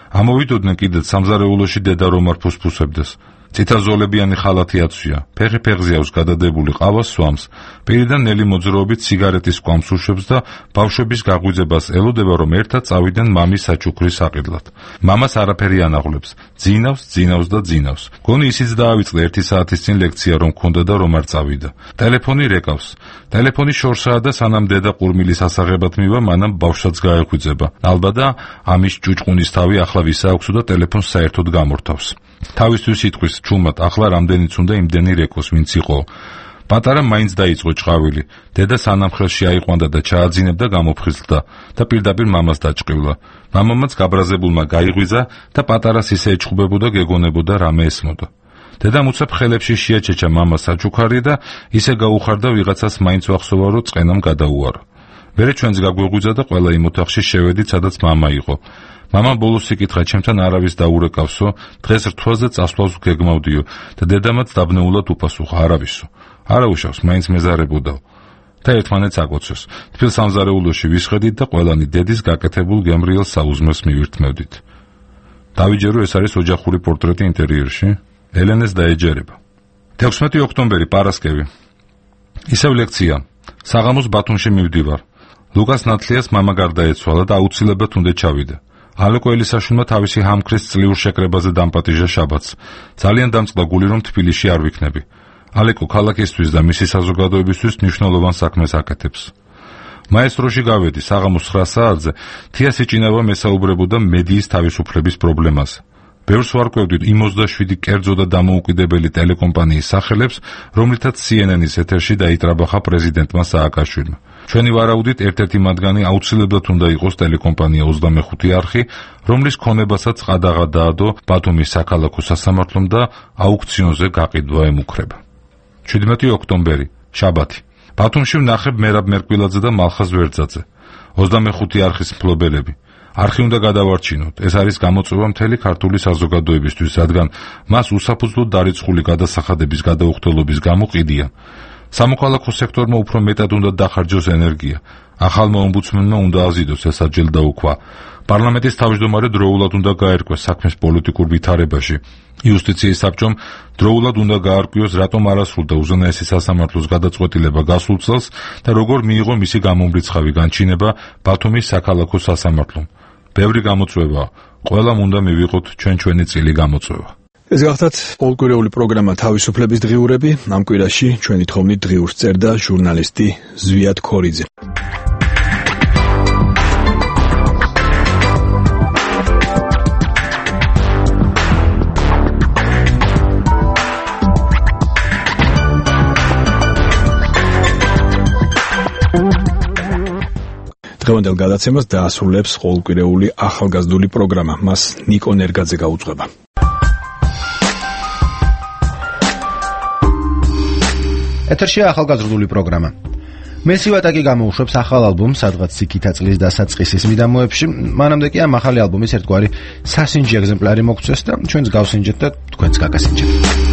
ამოვიდოდნენ კიდეც სამზარეულოში დედა რომარ ფუსფუსებდეს. ციტაზოლებიანი ხალათი აცვია, ფეხი ფეხზე აქვს გადადებული ყავა სვამს, პირიდან ნელი მოძრაობით სიგარეტის კვამს უშვებს და ბავშვების გაღვიძებას ელოდება, რომ ერთად წავიდნენ მამის საჩუქრის საყიდლად. მამას არაფერი ანაღვლებს, ძინავს და ძინავს. გონი ისიც დაავიწყდა 1 საათის წინ ლექცია რომ ქონდა და რომ არ წავიდა. ტელეფონი რეკავს. ტელეფონი შორსაა და სანამ დედა ყურმილის ასაღებად მივა, მანამ ბავშვსაც გაეღვიძება. ალბათ ამის ჭუჭყუნის თავი ახლა ვისა აქვს და ტელეფონს საერთოდ გამორთავს. თავისთვის იტყვის ჩუმად, ახლა რამდენიც უნდა იმდენი რეკოს, ვინც იყო. პატარა მაინც დაიწყო ჭყავილი. დედა სანამხელში აიყვანდა და ჩააძინებდა გამოფხიზლდა და პირდაპირ მამას დაჭყივლა. მამამაც გაბრაზებულმა გაიღვიძა და პატარას ისე ეჭხუბებოდა, გეგონებოდა რამე ესმოდა. დედამ უცებ ხელებში შეაჩეჩა მამას საჩუქარი და ისე გაუხარდა ვიღაცას მაინც ვახსოვა, რომ წყენამ გადაუარა. მერე ჩვენც გაგვეღვიძა და ყველა იმ ოთახში შევედით, სადაც მამა იყო. მამამ ბოლოს იკითხა, ჩემთან არავის დაურეკავსო, დღეს რთვაზე წასვლას გეგმავდიო და დედამაც დაბნეულად უპასუხა, არავისო. არა უშავს, მაინც მეზარებოდაო. და ერთმანეთს აკოცეს. თბილ სამზარეულოში ვისხედით და ყველანი დედის გაკეთებულ გემრიელ საუზმეს მივირთმევდით. დავიჯერო, ეს არის ოჯახური პორტრეტი ინტერიერში. ელენეს დაეჯერება. 16 ოქტომბერი, პარასკევი. ისევ ლექცია. საღამოს ბათუმში მივდივარ. ლუკას ნათლიას მამა გარდაეცვალა და აუცილებლად უნდა ჩავიდე. ალეკო ელისაშვილმა თავისი ჰამქრის წლიურ შეკრებაზე დამპატიჟა შაბათს. ძალიან დამწყდა გული, რომ თბილისში არ ვიქნები. ალეკო ქალაქისთვის და მისი საზოგადოებისთვის მნიშვნელოვან საქმეს აკეთებს. მაესტროში გავედი საღამოს 9 საათზე, თიას იჭინება მესაუბრებოდა მედიის თავისუფლების პრობლემაზე. ბევრს ვარკვევდით იმ 27 კერძო და დამოუკიდებელი ტელეკომპანიის სახელებს, რომლითაც CNN-ის ეთერში დაიტრაბახა პრეზიდენტმა სააკაშვილმა. ჩვენი ვარაუდით ერთ-ერთი მათგანი აუცილებლად უნდა იყოს ტელეკომპანია 25 არხი, რომლის ქონებასაც ყადაღა დაადო ბათუმის საქალაქო სასამართლომ და აუქციონზე გაყიდვა ემუქრება. 17 ოქტომბერი, შაბათი. ბათუმში ვნახებ მერაბ მერკვილაძე და მალხაზ ვერძაძე, 25 არხის მფლობელები. არხი უნდა გადავარჩინოთ. ეს არის გამოწვევა მთელი ქართული საზოგადოებისთვის, რადგან მას უსაფუძვლოდ დარიცხული გადასახადების გადაუხდელობის გამო ყიდიან. სამოქალაქო სექტორმა უფრო მეტად უნდა დახარჯოს ენერგია. ახალმა ომბუდსმენმა უნდა აზიდოს ეს აჯილდაუქვა. პარლამენტის თავმჯდომარე დროულად უნდა გაერკვეს საქმის პოლიტიკურ ვითარებაში. იუსტიციის საბჭომ დროულად უნდა გაარკვიოს, რატომ არ ასრულდა უზენაესი სასამართლოს გადაწყვეტილება გასულ წელს და როგორ მიიღო მისი გამომრიცხავი განჩინება ბათუმის საქალაქო სასამართლომ. ბევრი გამოწვევა, ყველამ უნდა მივიღოთ ჩვენი წილი გამოწვევა. ეს გახლავთ პოლკვირეული პროგრამა თავისუფლების დღიურები. ამ კვირაში ჩვენი თხოვნით დღიურს წერდა ჟურნალისტი ზვიად ქორიძე. დღევანდელ გადაცემას დაასრულებს ყოველკვირეული ახალგაზრდული პროგრამა. მას ნიკო ნერგაძე გაუძღვება. ეთერშია ახალგაზრდული პროგრამა. მესივატაკი გამოუშვებს ახალ ალბომს, სადღაც სიქითა წლის დასაწყისის მიდამოებში. მანამდე კი ამ ახალი ალბომის ერთგვარი სასინჯი ეგზემპლარი მოგწეს და ჩვენს გავსინჯეთ და თქვენც გაგასინჯეთ.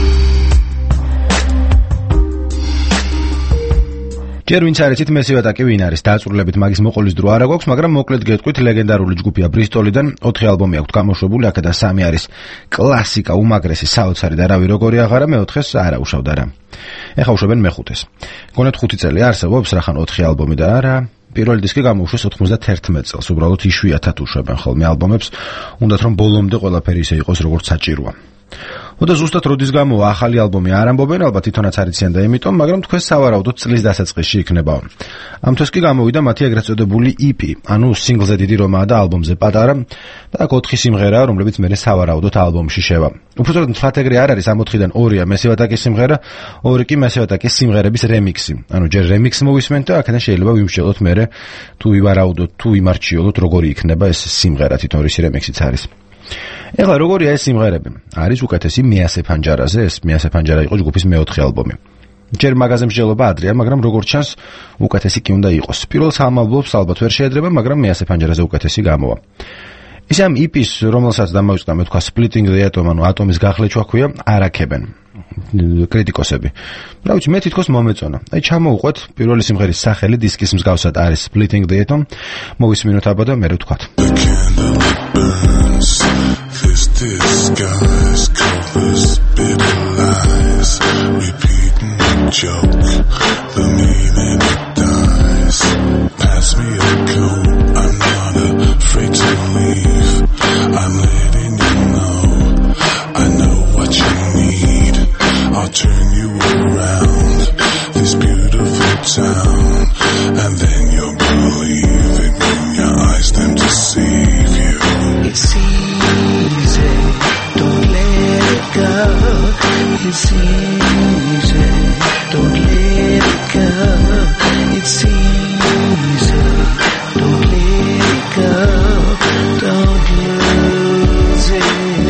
ჯერ ვინც არ იცით მესივატაკი ვინ არის, დაწვრილებით მაგის მოყოლის დრო არ აქვს, მაგრამ მოკლედ გეტყვით, ლეგენდარული ჯგუფია ბრისტოლიდან, 4 ალბომი აქვს გამოშვებული, აქედან 3 არის კლასიკა, უმაგრესი, საოცარი და რავი როგორი აღარა, მეოთხეს არ აუშავდა რა. ეხა უშვებენ მეხუთეს. გონეთ 5 წელი არსებობს, რახან 4 ალბომი და არა. პირველი დისკი გამოუშვეს 91 წელს, უბრალოდ იშვიათად უშვებენ ხოლმე ალბომებს, უნდათ რომ ბოლომდე ყველაფერი ისე იყოს, როგორც საჭიროა. და ზუსტად როდის გამოვა ახალი ალბომი არ ამბობენ, ალბათ თვითონაც არ იციან და იმიტომ, მაგრამ თქვენ სავარაუდოდ წლის დასაწყისში იქნება. ამ თვეს კი გამოვიდა მათი ეგრეთ წოდებული EP, ანუ სინგლზე დიდი რომაა და ალბომზე პატარა, და აქ 4 სიმღერაა, რომლებიც მერე სავარაუდოდ ალბომში შევა. უბრალოდ მთლად ეგრე არ არის, ამ 4-დან 2-ია მესივატაკის სიმღერა, 2 კი მესივატაკის სიმღერების რემიქსი. ანუ ჯერ რემიქსი მოვისმენთ და აქედან შეიძლება ვიმსჯელოთ მერე თუ ვივარაუდოთ, თუ ვიმარჩიოლოთ როგორი იქნება ეს სიმღერა, თვითონ რის რემიქსიც არის. ეხლა როგორია ეს სიმღერები? არის უკეთესი მეასე ფანჯარაზე, ეს მეასე ფანჯარა იყო ჯგუფის მეოთხე ალბომი. ჯერ მაგაზე მსჯელობა ადრეა, მაგრამ როგორც ჩანს, უკეთესი კი უნდა იყოს. პირველ 3 ალბომს ალბათ ვერ შეედრება, მაგრამ მეასე ფანჯარაზე უკეთესი გამოვა. ისე ამ EP-ს, რომელსაც დამოვიწყდა მე თქვა Splitting the Atom, ანუ ატომის გახლეჩვა ქვია, არაქებენ კრიტიკოსები. რა ვიცი, მე თითქოს მომეწონა. აი ჩამოუყვეთ პირველი სიმღერის სახელი დისკის მსგავსად არის Splitting the Atom. მოვისმინოთ აბა და მე ვთქვათ. disguise covers bitter lies, repeating the joke, the meaning it dies. Pass me a coat, I'm not afraid to leave. I'm letting you know, I know what you need. I'll turn you around this beautiful town, and then you'll believe it when your eyes them deceive you. It's easy, don't let it go. It's easy, don't let it go. It's easy, don't let it go. Don't lose it.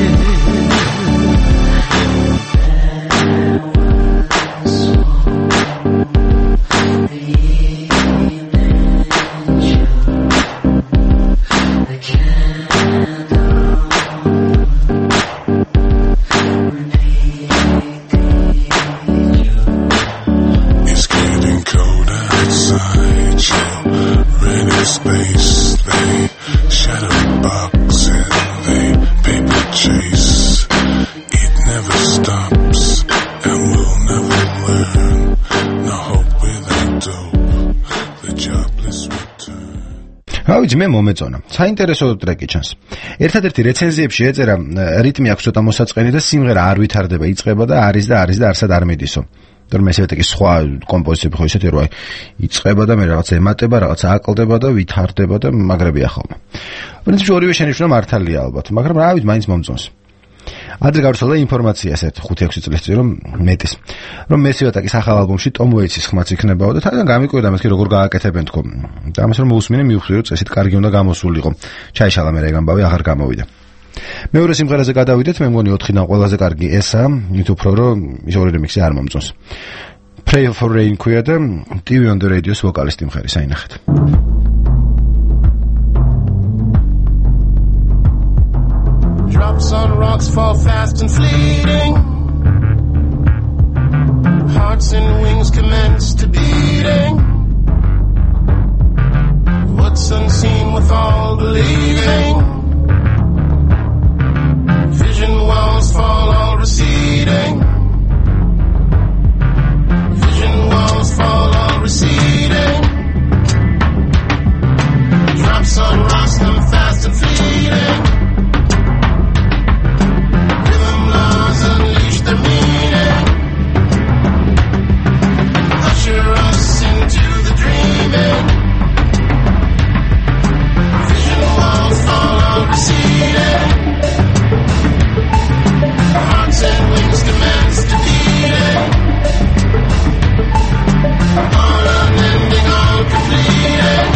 Space, they shadow box and they paper chase. It never stops and we'll never learn. No hope without dope, the jobless return. ავიც მე მომეწონა. საინტერესო ტრეკი ჩანს. ერთადერთი რეცენზიებში ეწერა რიტმი აქვს ცოტა მოსაწყენი და სიმღერა არ ვითარდება, იწყება და არის და არსად არ მიდისო. თორემ ესე ვეთქი სხვა კომპოზიციები ხო ისეთი რომ იწყება და მე რაღაც ემატება, რაღაც აკლდება და ვითარდება და მაგრებია ხოლმე. პრინციპში ორივე შენიშვნა მართალია ალბათ, მაგრამ რა ვიცი, მაინც მომწონს. ადრე გავრცელდა ინფორმაცია ესეთ 5-6 წლის წინ რომ მეტის რომ მესიოტაკის ახალ ალბომში ტომ უეიცის ხმაც იქნებაო და თან გამიკვირდა მეთქი როგორ გააკეთებენ თქო. და ამას რომ მოусმინე მივხვდი რომ წესით კარგი უნდა გამოსულიყო. ჩაიშალა მე ეგ ამბავი აღარ გამოვიდა. მეორე სიმღერაზე გადავიდეთ, მე მგონი 4-დან ყველაზე კარგი ესაა, მით უფრო რომ ის ორი რემიქსი არ მომწონს. Pray for Rain ქვია და TV on the Radio-ს ვოკალისტი მხარი, საინახეთ. Drops on rocks fall fast and fleeting. Hearts and wings commence to beating. What's unseen with all believing? Vision walls fall all receding. Vision walls fall all receding. Drops on rocks come fast and fleeting. Rhythm laws unleash their meaning. Usher us into the dreaming. Vision walls fall all receding. Hearts and wings commence to beating. All unending, all completing.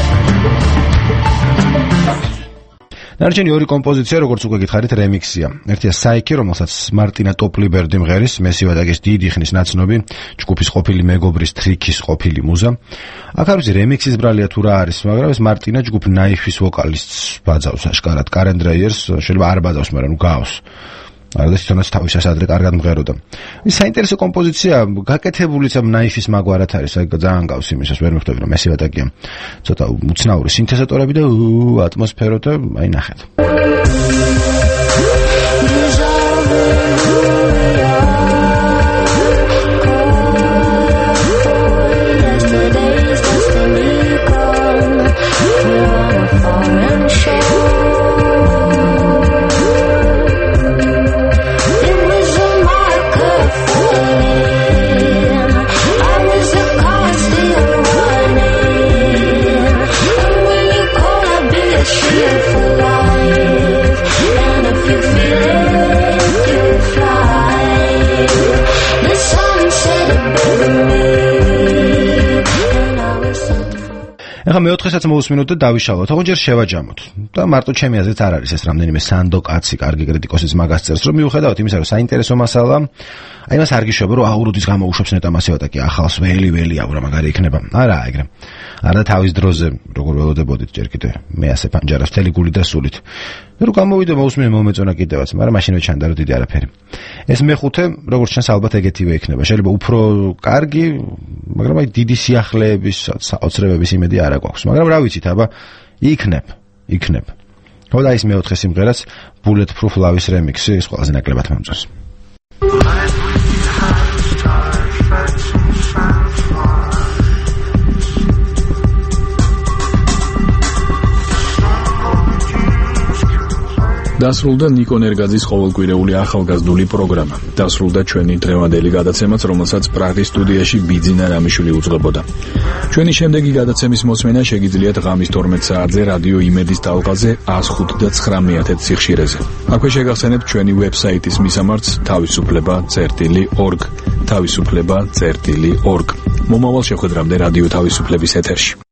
ნარჩენი ორი კომპოზიცია, როგორც უკვე გითხარით, რემიქსია. ერთია საიქი, რომელსაც მარტინა ტოპლიბერდი მღერის, მესიოდაგის დიდი ხნის ნაცნობი, ჯგუფის ყოფილი მეგობრის თრიქის ყოფილი მუზა. აქ არის რემიქსის ბრალია თუ რა არის, მაგრამ ეს მარტინა ჯგუფ ნაიფის ვოკალისტს ბაძავს აშკარად, კარენ დრეიერს, შეიძლება არ ბაძავს, მაგრამ ნუ გავს. არა თვითონაც თავისას ადრე კარგად მღეროდა. ის საინტერესო კომპოზიცია, გაკეთებულიც ამ ნაიფის მაგვარად არის, აი ძალიან გავს იმისას, ვერ მიხვდები რომ მესიოდაგია. ცოტა უცნაური სინთეზატორები და ატმოსფერო და აი ნახეთ. ახლა მეოთხესაც მოусმინოთ და დავიშალოთ, თქო ჯერ შევაჯამოთ. და მარტო ჩემი აზრით არ არის ეს რამდენიმე სანდო კაცი, კარგი კრიტიკოსის მაგას წერს, რომ მიუხედავად იმისა, რომ საინტერესო მასალა, აი მას არ გიშვება, რომ აურუდის გამოუშვებს ნეტა მასიოდაკი ახალს ველი აურა მაგარი იქნება. არა, ეგრე. არა თავის დროზე, როგორ ველოდებოდით ჯერ კიდე მე ასე პანჯარას მთელი გული და სულით. და რომ გამოვიდა მოусმინე მომეწონა კიდევაც, მაგრამ მაშინვე ჩანდა რომ დიდი არაფერი. ეს მეხუთე, როგორც ჩანს ალბათ ეგეთივე იქნება. შეიძლება უფრო კარგი, მაგრამ აი დიდი სიახლეების, საოცრებების იმედი არ აქვს. მაგრამ რა ვიცით, აბა იქნებ. და ის მეოთხე სიმღერაც Bulletproof Love-ის რემიქსი ის ყველაზე ნაკლებად მომწონს. დასრულდა ნიკო ნერგაძის ყოველკვირეული ახალგაზრდული პროგრამა. დასრულდა ჩვენი დღევანდელი გადაცემაც, რომელსაც პრაღის სტუდიაში ბიძინა რამიშვილი უძღვებოდა. ჩვენი შემდეგი გადაცემის მოსმენა შეგიძლიათ ღამის 12 საათზე რადიო იმედის ტალღაზე 105.9 სიხშირეზე. აქვე შეგახსენებთ ჩვენი ვებსაიტის მისამართს თავისუფლება.org. მომავალ შეხვედრამდე რადიო თავისუფლების ეთერში.